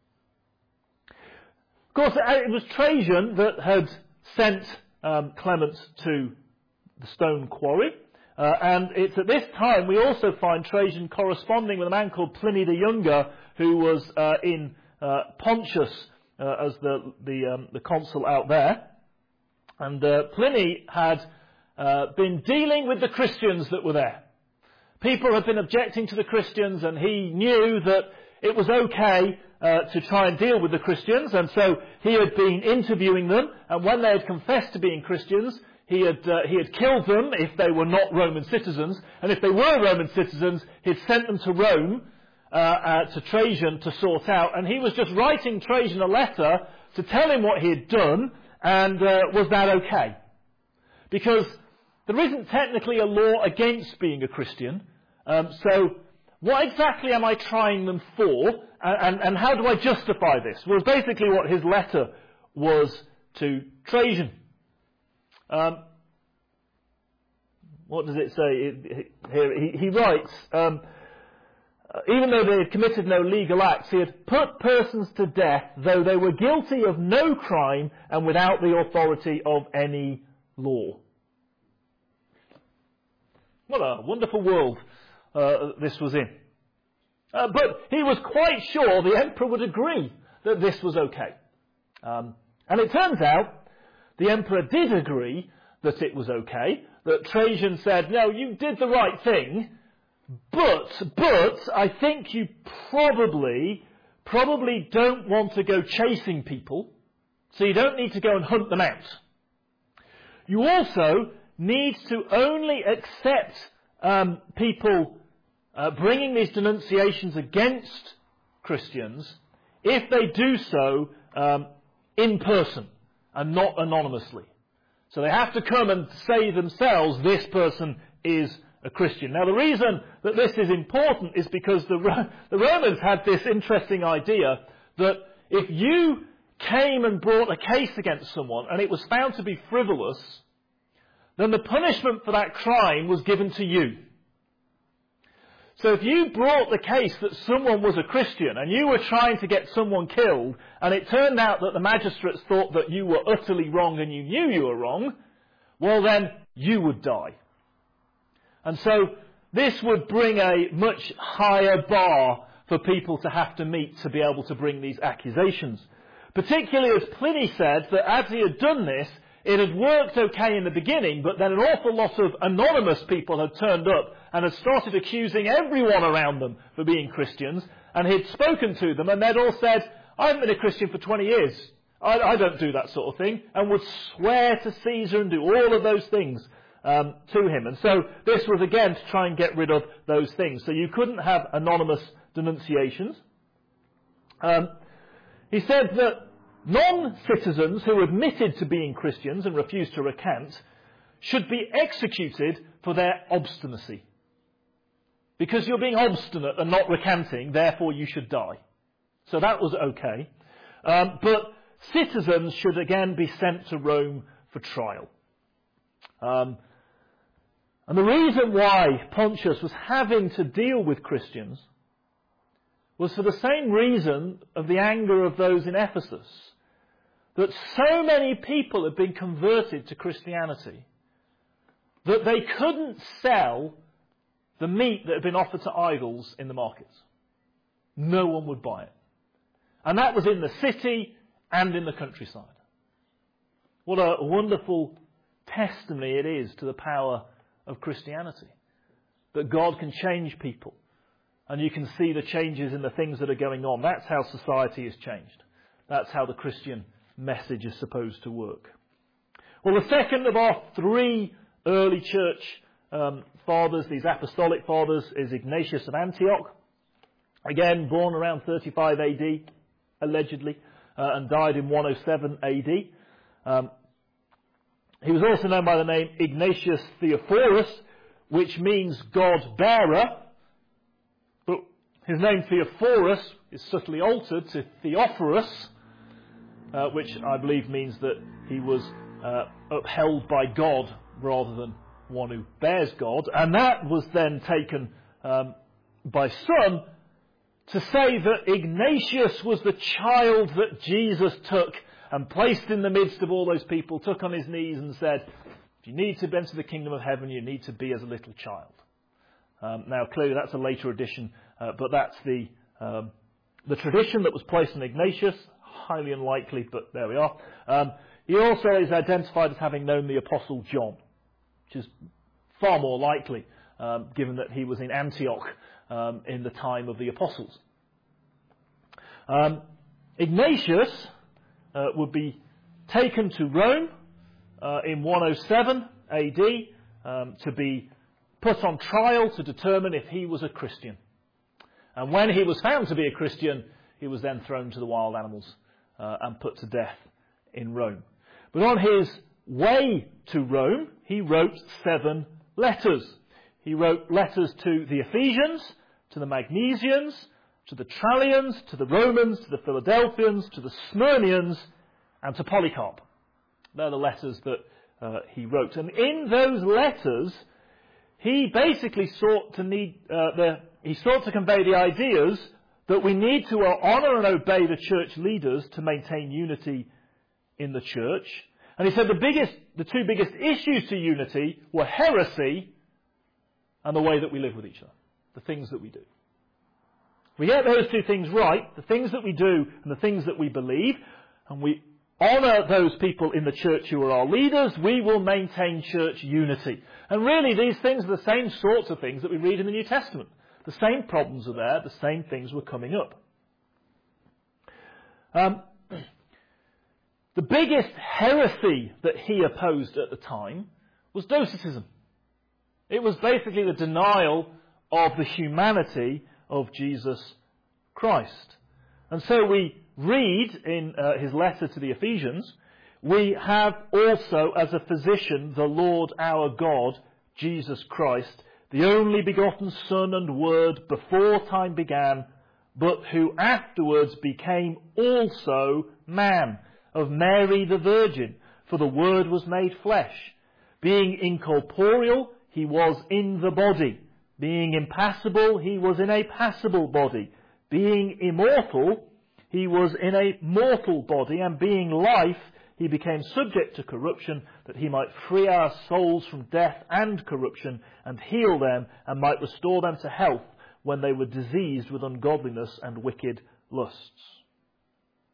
Of course, it was Trajan that had sent Clement to the stone quarry. And it's at this time we also find Trajan corresponding with a man called Pliny the Younger, who was in Pontus as the consul out there. And Pliny had been dealing with the Christians that were there. People had been objecting to the Christians, and he knew that it was okay to try and deal with the Christians, and so he had been interviewing them, and when they had confessed to being Christians, he had killed them if they were not Roman citizens, and if they were Roman citizens, he'd sent them to Rome, to Trajan to sort out, and he was just writing Trajan a letter to tell him what he had done, and was that okay? Because there isn't technically a law against being a Christian, so what exactly am I trying them for, and how do I justify this? Was basically what his letter was to Trajan. What does it say here? He writes, even though they had committed no legal acts, he had put persons to death, though they were guilty of no crime and without the authority of any law. What a wonderful world this was in. But he was quite sure the emperor would agree that this was okay. And it turns out the emperor did agree that it was okay, that Trajan said, no, you did the right thing, but I think you probably don't want to go chasing people, so you don't need to go and hunt them out. You also need to only accept people bringing these denunciations against Christians if they do so in person and not anonymously. So they have to come and say themselves, this person is a Christian. Now the reason that this is important is because the Romans had this interesting idea that if you came and brought a case against someone and it was found to be frivolous, then the punishment for that crime was given to you. So if you brought the case that someone was a Christian and you were trying to get someone killed, and it turned out that the magistrates thought that you were utterly wrong and you knew you were wrong, well then you would die. And so this would bring a much higher bar for people to have to meet to be able to bring these accusations. Particularly as Pliny said that as he had done this, it had worked okay in the beginning, but then an awful lot of anonymous people had turned up and had started accusing everyone around them for being Christians, and he'd spoken to them, and they'd all said, I haven't been a Christian for 20 years. I don't do that sort of thing, and would swear to Caesar and do all of those things to him. And so this was again to try and get rid of those things. So you couldn't have anonymous denunciations. He said that non-citizens who admitted to being Christians and refused to recant should be executed for their obstinacy. Because you're being obstinate and not recanting, therefore you should die. So that was okay. But citizens should again be sent to Rome for trial. And the reason why Pontius was having to deal with Christians was for the same reason of the anger of those in Ephesus. That so many people had been converted to Christianity that they couldn't sell the meat that had been offered to idols in the markets. No one would buy it. And that was in the city and in the countryside. What a wonderful testimony it is to the power of Christianity. That God can change people. And you can see the changes in the things that are going on. That's how society has changed. That's how the Christian message is supposed to work. Well, the second of our three early church fathers, these apostolic fathers, is Ignatius of Antioch. Again, born around 35 AD, allegedly, and died in 107 AD. He was also known by the name Ignatius Theophorus, which means God-bearer. But his name Theophorus is subtly altered to Theophorus, which I believe means that he was upheld by God rather than one who bears God. And that was then taken by some to say that Ignatius was the child that Jesus took and placed in the midst of all those people, took on his knees and said, if you need to enter the kingdom of heaven, you need to be as a little child. Now, clearly that's a later addition, but that's the tradition that was placed on Ignatius. Highly unlikely, but there we are. He also is identified as having known the Apostle John, which is far more likely, given that he was in Antioch in the time of the apostles. Ignatius would be taken to Rome in 107 AD to be put on trial to determine if he was a Christian. And when he was found to be a Christian, he was then thrown to the wild animals and put to death in Rome. But on his way to Rome, he wrote 7 letters. He wrote letters to the Ephesians, to the Magnesians, to the Trallians, to the Romans, to the Philadelphians, to the Smyrnians, and to Polycarp. They're the letters that he wrote. And in those letters, he basically sought to convey the ideas that we need to honour and obey the church leaders to maintain unity in the church. And he said the two biggest issues to unity were heresy and the way that we live with each other, the things that we do. We get those two things right, the things that we do and the things that we believe, and we honour those people in the church who are our leaders, we will maintain church unity. And really these things are the same sorts of things that we read in the New Testament. The same problems are there, the same things were coming up. The biggest heresy that he opposed at the time was Docetism. It was basically the denial of the humanity of Jesus Christ. And so we read in his letter to the Ephesians, we have also as a physician the Lord our God, Jesus Christ, the only begotten Son and Word before time began, but who afterwards became also man, of Mary the Virgin, for the Word was made flesh. Being incorporeal, he was in the body. Being impassible, he was in a passible body. Being immortal, he was in a mortal body. And being life, he became subject to corruption, that he might free our souls from death and corruption, and heal them, and might restore them to health when they were diseased with ungodliness and wicked lusts.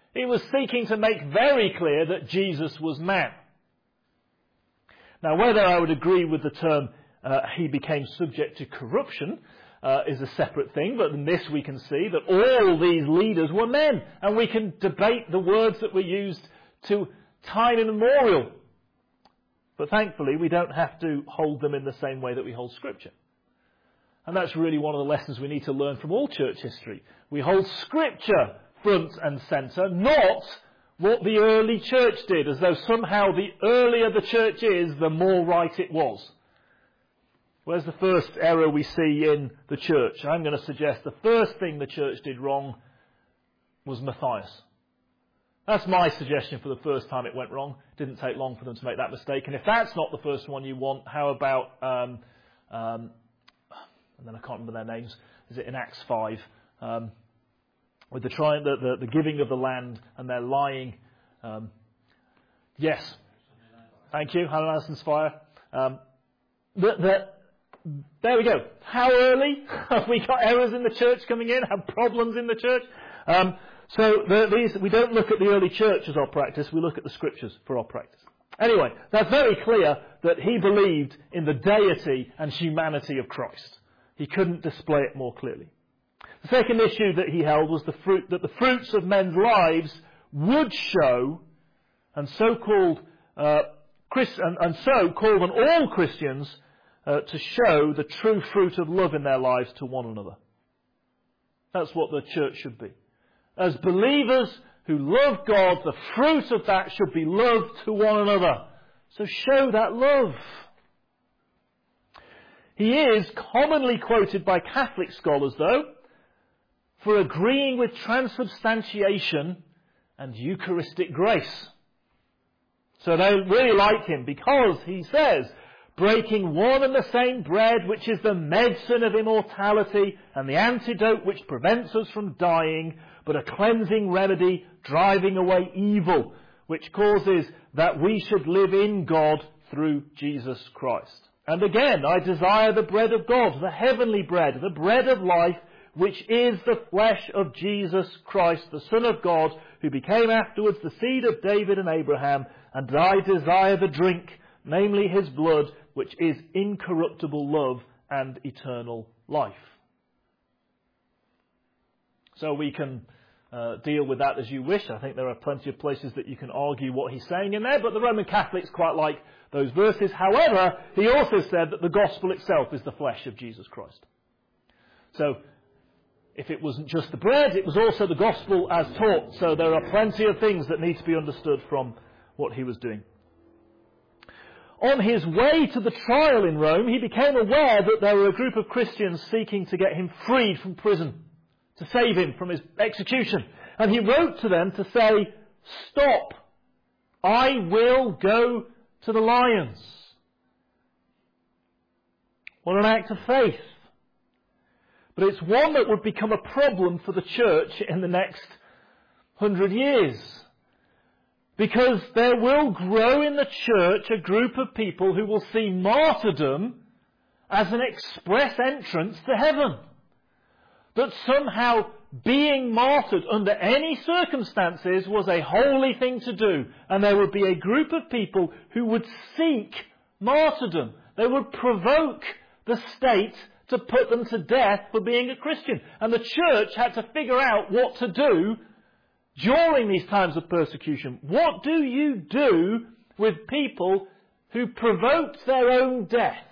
He was seeking to make very clear that Jesus was man. Now, whether I would agree with the term he became subject to corruption is a separate thing, but in this we can see that all these leaders were men, and we can debate the words that were used to time immemorial. But thankfully, we don't have to hold them in the same way that we hold Scripture. And that's really one of the lessons we need to learn from all church history. We hold Scripture front and centre, not what the early church did, as though somehow the earlier the church is, the more right it was. Where's the first error we see in the church? I'm going to suggest the first thing the church did wrong was Matthias. That's my suggestion for the first time it went wrong. It didn't take long for them to make that mistake. And if that's not the first one you want, how about, and then I can't remember their names, is it in Acts 5, with the giving of the land and their lying. Yes. Thank you, Ananias and Sapphira. There we go. How early have we got errors in the church coming in? Have problems in the church? We don't look at the early church as our practice. We look at the Scriptures for our practice. Anyway, that's very clear that he believed in the deity and humanity of Christ. He couldn't display it more clearly. The second issue that he held was that the fruits of men's lives would show, and so called on all Christians to show the true fruit of love in their lives to one another. That's what the church should be. As believers who love God, the fruit of that should be love to one another. So show that love. He is commonly quoted by Catholic scholars, though, for agreeing with transubstantiation and Eucharistic grace. So they really like him because he says, breaking one and the same bread, which is the medicine of immortality and the antidote which prevents us from dying, but a cleansing remedy driving away evil, which causes that we should live in God through Jesus Christ. And again, I desire the bread of God, the heavenly bread, the bread of life, which is the flesh of Jesus Christ, the Son of God, who became afterwards the seed of David and Abraham, and I desire the drink, namely his blood, which is incorruptible love and eternal life. So we can deal with that as you wish. I think there are plenty of places that you can argue what he's saying in there, but the Roman Catholics quite like those verses. However, he also said that the gospel itself is the flesh of Jesus Christ. So, if it wasn't just the bread, it was also the gospel as taught. So there are plenty of things that need to be understood from what he was doing. On his way to the trial in Rome, he became aware that there were a group of Christians seeking to get him freed from prison, to save him from his execution. And he wrote to them to say, "Stop, I will go to the lions." What an act of faith. But it's one that would become a problem for the church in the next 100 years. Because there will grow in the church a group of people who will see martyrdom as an express entrance to heaven. That somehow being martyred under any circumstances was a holy thing to do. And there would be a group of people who would seek martyrdom. They would provoke the state to put them to death for being a Christian. And the church had to figure out what to do during these times of persecution. What do you do with people who provoked their own death?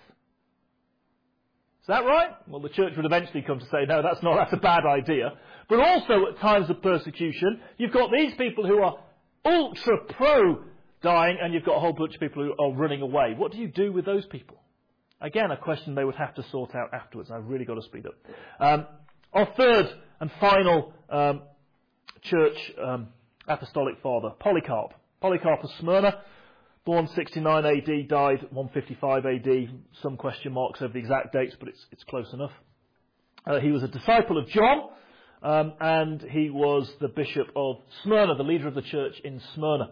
Is that right? Well, the church would eventually come to say, no, that's a bad idea. But also at times of persecution, you've got these people who are ultra pro dying, and you've got a whole bunch of people who are running away. What do you do with those people? Again, a question they would have to sort out afterwards. I've really got to speed up. Our third and final church apostolic father, Polycarp. Polycarp of Smyrna, born 69 AD, died 155 AD. Some question marks over the exact dates, but it's close enough. He was a disciple of John, and he was the bishop of Smyrna, the leader of the church in Smyrna.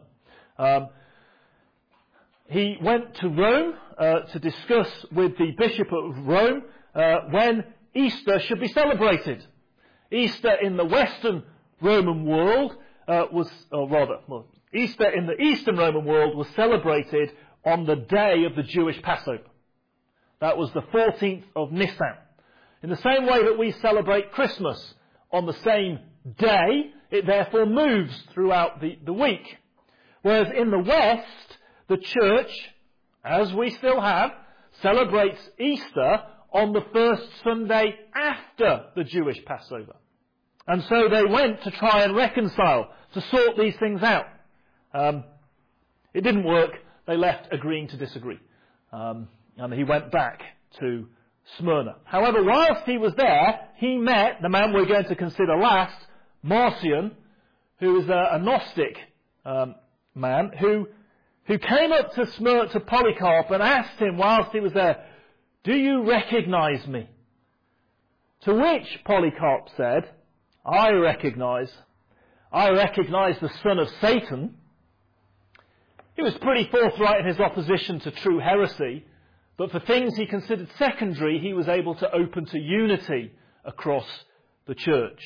He went to Rome to discuss with the bishop of Rome when Easter should be celebrated. Easter in the Western Roman world Easter in the Eastern Roman world was celebrated on the day of the Jewish Passover. That was the 14th of Nisan. In the same way that we celebrate Christmas on the same day, it therefore moves throughout the week. Whereas in the West, the church, as we still have, celebrates Easter on the first Sunday after the Jewish Passover. And so they went to try and reconcile, to sort these things out. It didn't work. They left agreeing to disagree. And he went back to Smyrna. However, whilst he was there, he met the man we're going to consider last, Marcion, who is a Gnostic man, who came up to Polycarp and asked him whilst he was there, "Do you recognize me?" To which Polycarp said, I recognize the son of Satan." He was pretty forthright in his opposition to true heresy, but for things he considered secondary, he was able to open to unity across the church.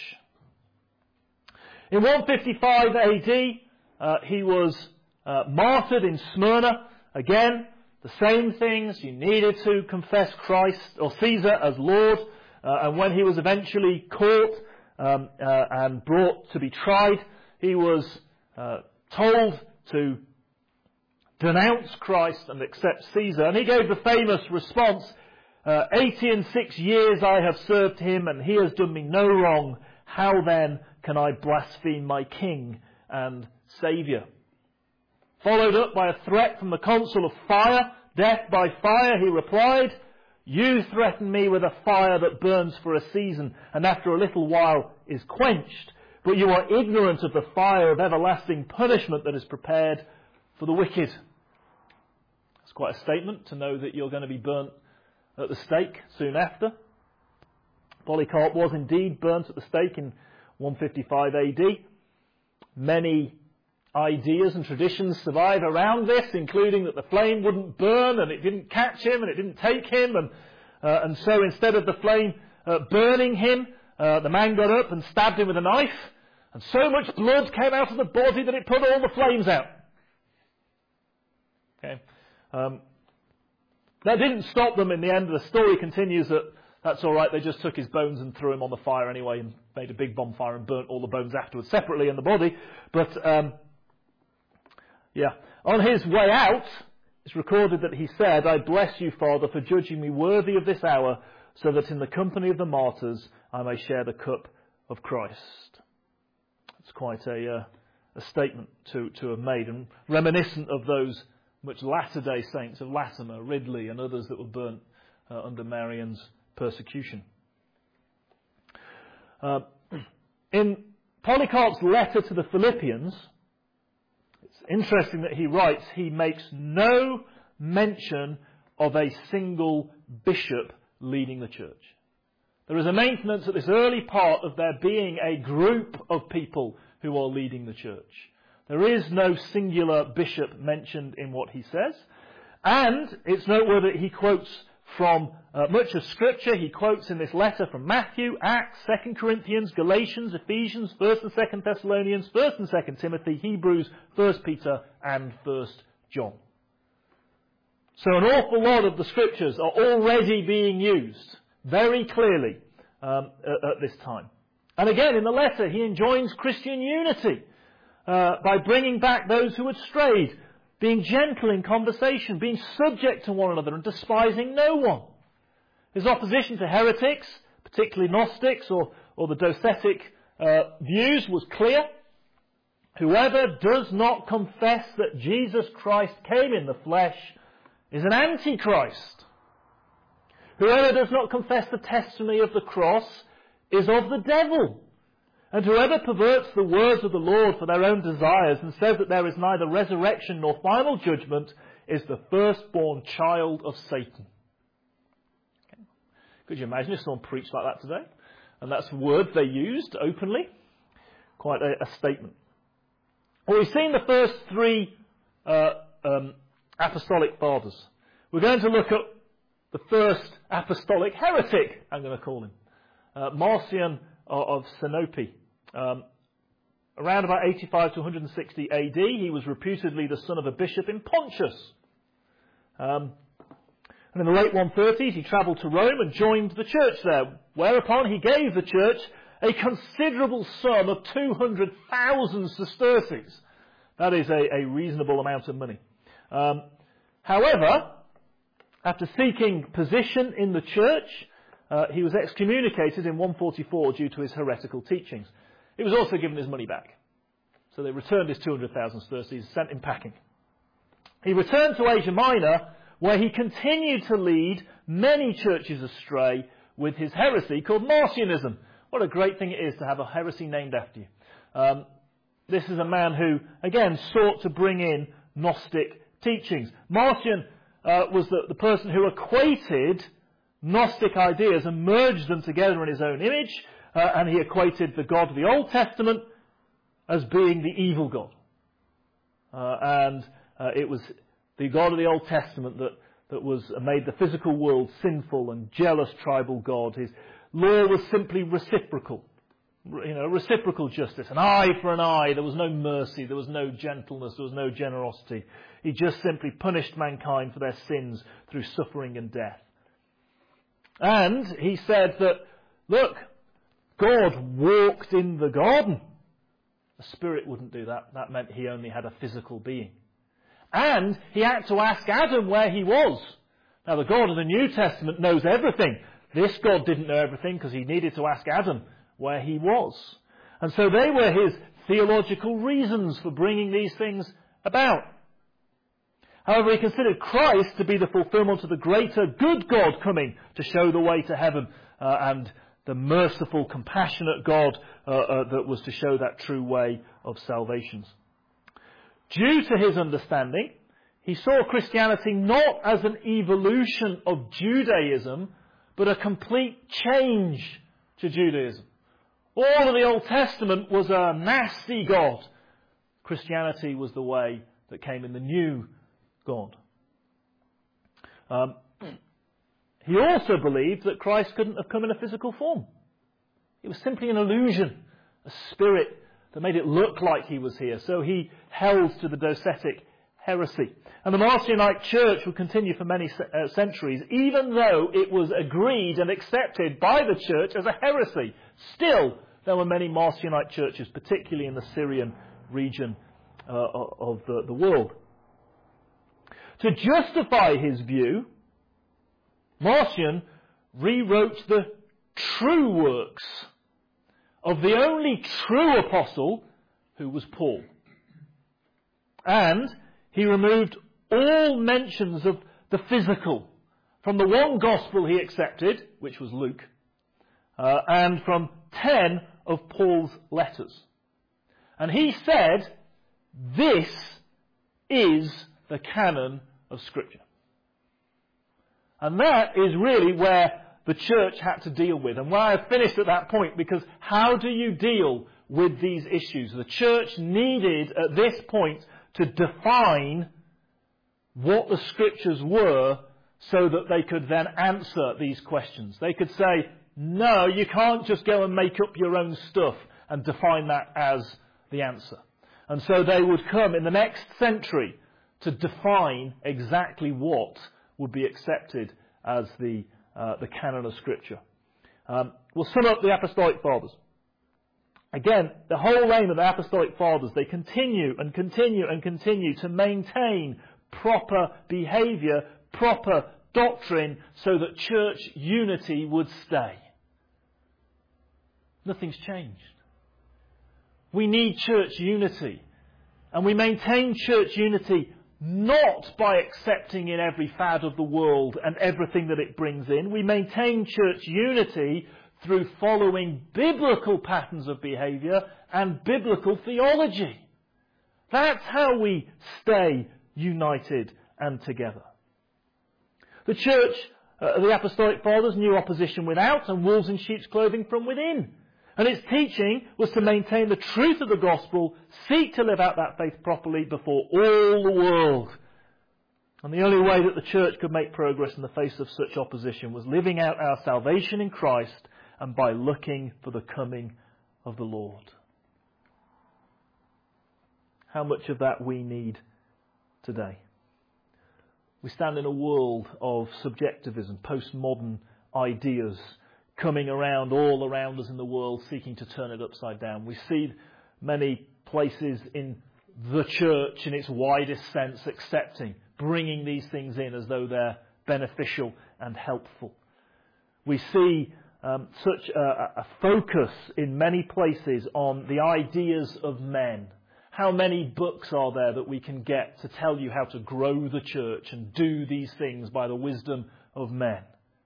In 155 AD, he was martyred in Smyrna. Again, the same things. You needed to confess Christ or Caesar as Lord. And when he was eventually caught and brought to be tried, he was told to denounce Christ and accept Caesar. And he gave the famous response, 86 years I have served him, and he has done me no wrong. How then can I blaspheme my king and saviour? Followed up by a threat from the consul of fire, death by fire, he replied, "You threaten me with a fire that burns for a season, and after a little while is quenched. But you are ignorant of the fire of everlasting punishment that is prepared for the wicked." It's quite a statement to know that you're going to be burnt at the stake soon after. Polycarp was indeed burnt at the stake in 155 AD. Many ideas and traditions survive around this, including that the flame wouldn't burn and it didn't catch him and it didn't take him. And so instead of the flame burning him, the man got up and stabbed him with a knife. And so much blood came out of the body that it put all the flames out. Okay. That didn't stop them in the end. The story continues that that's all right. They just took his bones and threw him on the fire anyway and made a big bonfire and burnt all the bones afterwards separately in the body. But, on his way out, it's recorded that he said, "I bless you, Father, for judging me worthy of this hour, so that in the company of the martyrs I may share the cup of Christ." It's quite a statement to have made, and reminiscent of those much latter-day saints of Latimer, Ridley, and others that were burnt under Marian's persecution. In Polycarp's letter to the Philippians, it's interesting that he makes no mention of a single bishop leading the church. There is a maintenance at this early part of there being a group of people who are leading the church. There is no singular bishop mentioned in what he says. And it's noteworthy that he quotes from much of Scripture. He quotes in this letter from Matthew, Acts, 2 Corinthians, Galatians, Ephesians, 1 and 2 Thessalonians, 1 and 2 Timothy, Hebrews, 1 Peter and 1 John. So an awful lot of the Scriptures are already being used very clearly at this time. And again, in the letter, he enjoins Christian unity by bringing back those who had strayed, being gentle in conversation, being subject to one another and despising no one. His opposition to heretics, particularly Gnostics or the docetic views, was clear. Whoever does not confess that Jesus Christ came in the flesh is an antichrist. Whoever does not confess the testimony of the cross is of the devil. And whoever perverts the words of the Lord for their own desires and says that there is neither resurrection nor final judgment is the firstborn child of Satan. Okay. Could you imagine if someone preached like that today? And that's the words they used openly. Quite a statement. Well, we've seen the first three apostolic fathers. We're going to look at the first apostolic heretic, I'm going to call him. Marcion of Sinope. around about 85 to 160 AD, he was reputedly the son of a bishop in Pontus. And in the late 130s, he travelled to Rome and joined the church there, whereupon he gave the church a considerable sum of 200,000 sesterces. That is a reasonable amount of money. However, after seeking position in the church, he was excommunicated in 144 due to his heretical teachings. He was also given his money back. So they returned his 200,000 sesterces, sent him packing. He returned to Asia Minor, where he continued to lead many churches astray with his heresy called Marcionism. What a great thing it is to have a heresy named after you. This is a man who, again, sought to bring in Gnostic teachings. Marcion was the person who equated Gnostic ideas and merged them together in his own image, and he equated the God of the Old Testament as being the evil God. It was the God of the Old Testament that made the physical world sinful and jealous tribal God. His law was simply reciprocal. Reciprocal justice. An eye for an eye. There was no mercy. There was no gentleness. There was no generosity. He just simply punished mankind for their sins through suffering and death. And he said that, look, God walked in the garden. The Spirit wouldn't do that. That meant he only had a physical being. And he had to ask Adam where he was. Now, the God of the New Testament knows everything. This God didn't know everything because he needed to ask Adam where he was. And so they were his theological reasons for bringing these things about. However, he considered Christ to be the fulfillment of the greater good God coming to show the way to heaven, and the merciful, compassionate God that was to show that true way of salvation. Due to his understanding, he saw Christianity not as an evolution of Judaism, but a complete change to Judaism. All of the Old Testament was a nasty God. Christianity was the way that came in the new God. He also believed that Christ couldn't have come in a physical form. It was simply an illusion, a spirit that made it look like he was here. So he held to the docetic heresy. And the Marcionite church would continue for many centuries, even though it was agreed and accepted by the church as a heresy. Still, there were many Marcionite churches, particularly in the Syrian region of the world. To justify his view, Marcion rewrote the true works of the only true apostle, who was Paul. And he removed all mentions of the physical from the one gospel he accepted, which was Luke, and from 10 of Paul's letters. And he said, this is the canon of Scripture. And that is really where the church had to deal with. And why I finished at that point, because how do you deal with these issues? The church needed at this point to define what the Scriptures were so that they could then answer these questions. They could say, no, you can't just go and make up your own stuff and define that as the answer. And so they would come in the next century to define exactly what would be accepted as the canon of Scripture. We'll sum up the Apostolic Fathers. Again, the whole aim of the Apostolic Fathers, they continue and continue and continue to maintain proper behaviour, proper doctrine, so that church unity would stay. Nothing's changed. We need church unity. And we maintain church unity not by accepting in every fad of the world and everything that it brings in. We maintain church unity through following biblical patterns of behaviour and biblical theology. That's how we stay united and together. The church, the Apostolic Fathers, knew opposition without and wolves in sheep's clothing from within. And its teaching was to maintain the truth of the gospel, seek to live out that faith properly before all the world. And the only way that the church could make progress in the face of such opposition was living out our salvation in Christ and by looking for the coming of the Lord. how much of that we need today. We stand in a world of subjectivism, postmodern ideas coming around all around us in the world, seeking to turn it upside down. We see many places in the church in its widest sense accepting, bringing these things in as though they're beneficial and helpful. We see such a focus in many places on the ideas of men. How many books are there that we can get to tell you how to grow the church and do these things by the wisdom of men?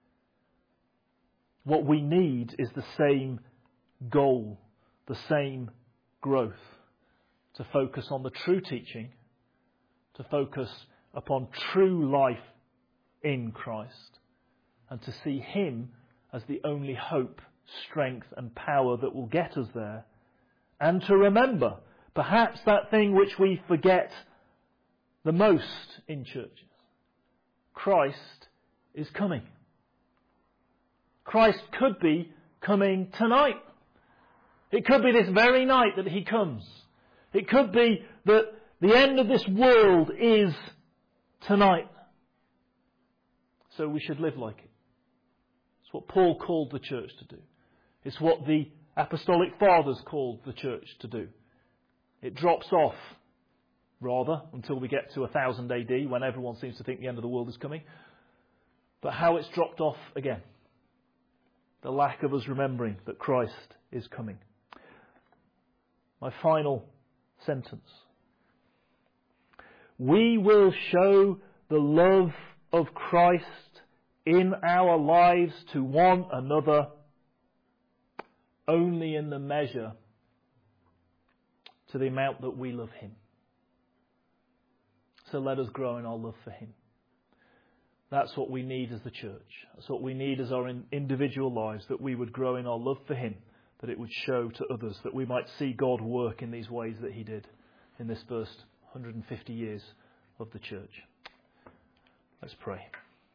What we need is the same goal, the same growth, to focus on the true teaching, to focus upon true life in Christ, and to see Him as the only hope, strength and power that will get us there, and to remember perhaps that thing which we forget the most in churches. Christ is coming. Christ could be coming tonight. It could be this very night that He comes. It could be that the end of this world is tonight. So we should live like it. It's what Paul called the church to do. It's what the Apostolic Fathers called the church to do. It drops off, rather, until we get to 1000 AD, when everyone seems to think the end of the world is coming. But how it's dropped off again. The lack of us remembering that Christ is coming. My final sentence. We will show the love of Christ in our lives to one another only in the measure to the amount that we love Him. So let us grow in our love for Him. That's what we need as the church. That's what we need as our individual lives, that we would grow in our love for Him, that it would show to others, that we might see God work in these ways that He did in this first 150 years of the church. Let's pray.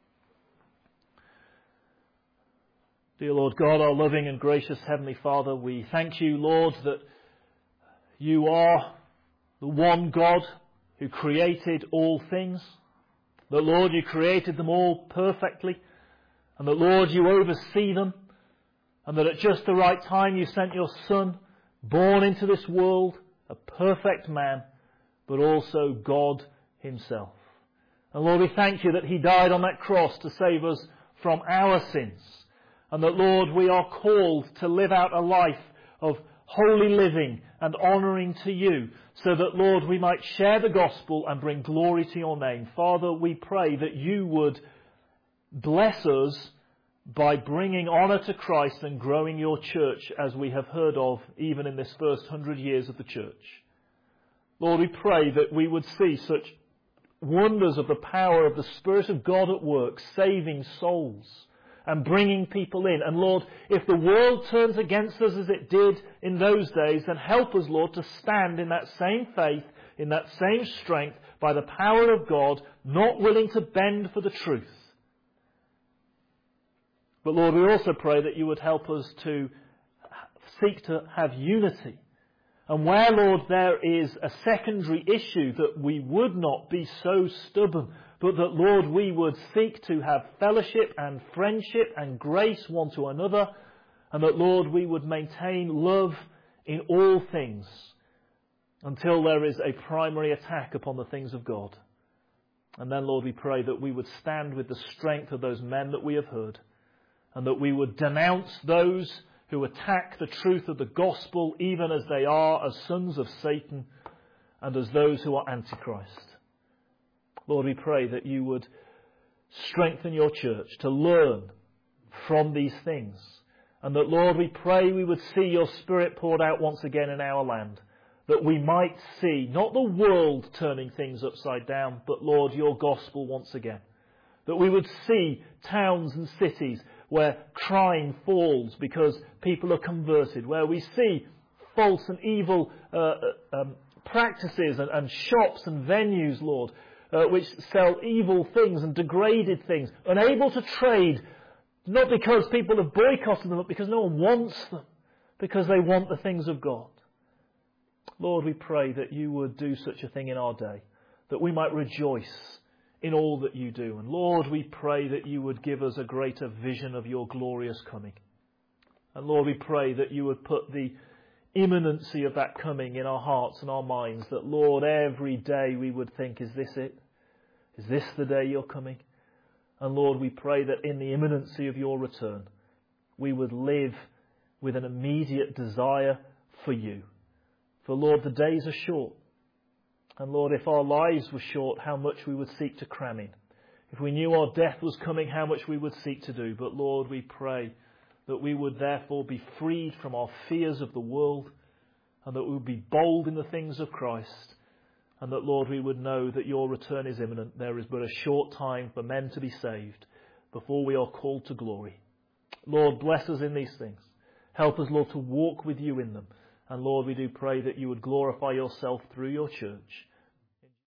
Dear Lord God, our loving and gracious Heavenly Father, we thank You, Lord, that You are the one God who created all things. That, Lord, You created them all perfectly. And that, Lord, You oversee them. And that at just the right time You sent Your Son, born into this world, a perfect man, but also God Himself. And Lord, we thank You that He died on that cross to save us from our sins. And that, Lord, we are called to live out a life of holy living and honouring to You, so that, Lord, we might share the gospel and bring glory to Your name. Father, we pray that You would bless us by bringing honour to Christ and growing Your church, as we have heard of even in this first 100 years of the church. Lord, we pray that we would see such wonders of the power of the Spirit of God at work, saving souls and bringing people in. And Lord, if the world turns against us as it did in those days, then help us, Lord, to stand in that same faith, in that same strength, by the power of God, not willing to bend for the truth. But Lord, we also pray that You would help us to seek to have unity. And where, Lord, there is a secondary issue, that we would not be so stubborn, but that, Lord, we would seek to have fellowship and friendship and grace one to another, and that, Lord, we would maintain love in all things until there is a primary attack upon the things of God. And then, Lord, we pray that we would stand with the strength of those men that we have heard, and that we would denounce those who attack the truth of the gospel, even as they are as sons of Satan and as those who are Antichrist. Lord, we pray that You would strengthen Your church to learn from these things. And that, Lord, we pray we would see Your Spirit poured out once again in our land. That we might see not the world turning things upside down, but, Lord, Your gospel once again. That we would see towns and cities where crime falls because people are converted. Where we see false and evil practices and shops and venues, Lord, which sell evil things and degraded things, unable to trade, not because people have boycotted them, but because no one wants them, because they want the things of God. Lord, we pray that you would do such a thing in our day, that we might rejoice in all that you do. And Lord, we pray that you would give us a greater vision of your glorious coming. And Lord, we pray that you would put the imminency of that coming in our hearts and our minds, that Lord, every day we would think, is this it? Is this the day you're coming? And Lord, we pray that in the imminency of your return, we would live with an immediate desire for you. For Lord, the days are short. And Lord, if our lives were short, how much we would seek to cram in. If we knew our death was coming, how much we would seek to do. But Lord, we pray that we would therefore be freed from our fears of the world, and that we would be bold in the things of Christ, and that, Lord, we would know that your return is imminent. There is but a short time for men to be saved before we are called to glory. Lord, bless us in these things. Help us, Lord, to walk with you in them. And Lord, we do pray that you would glorify yourself through your church.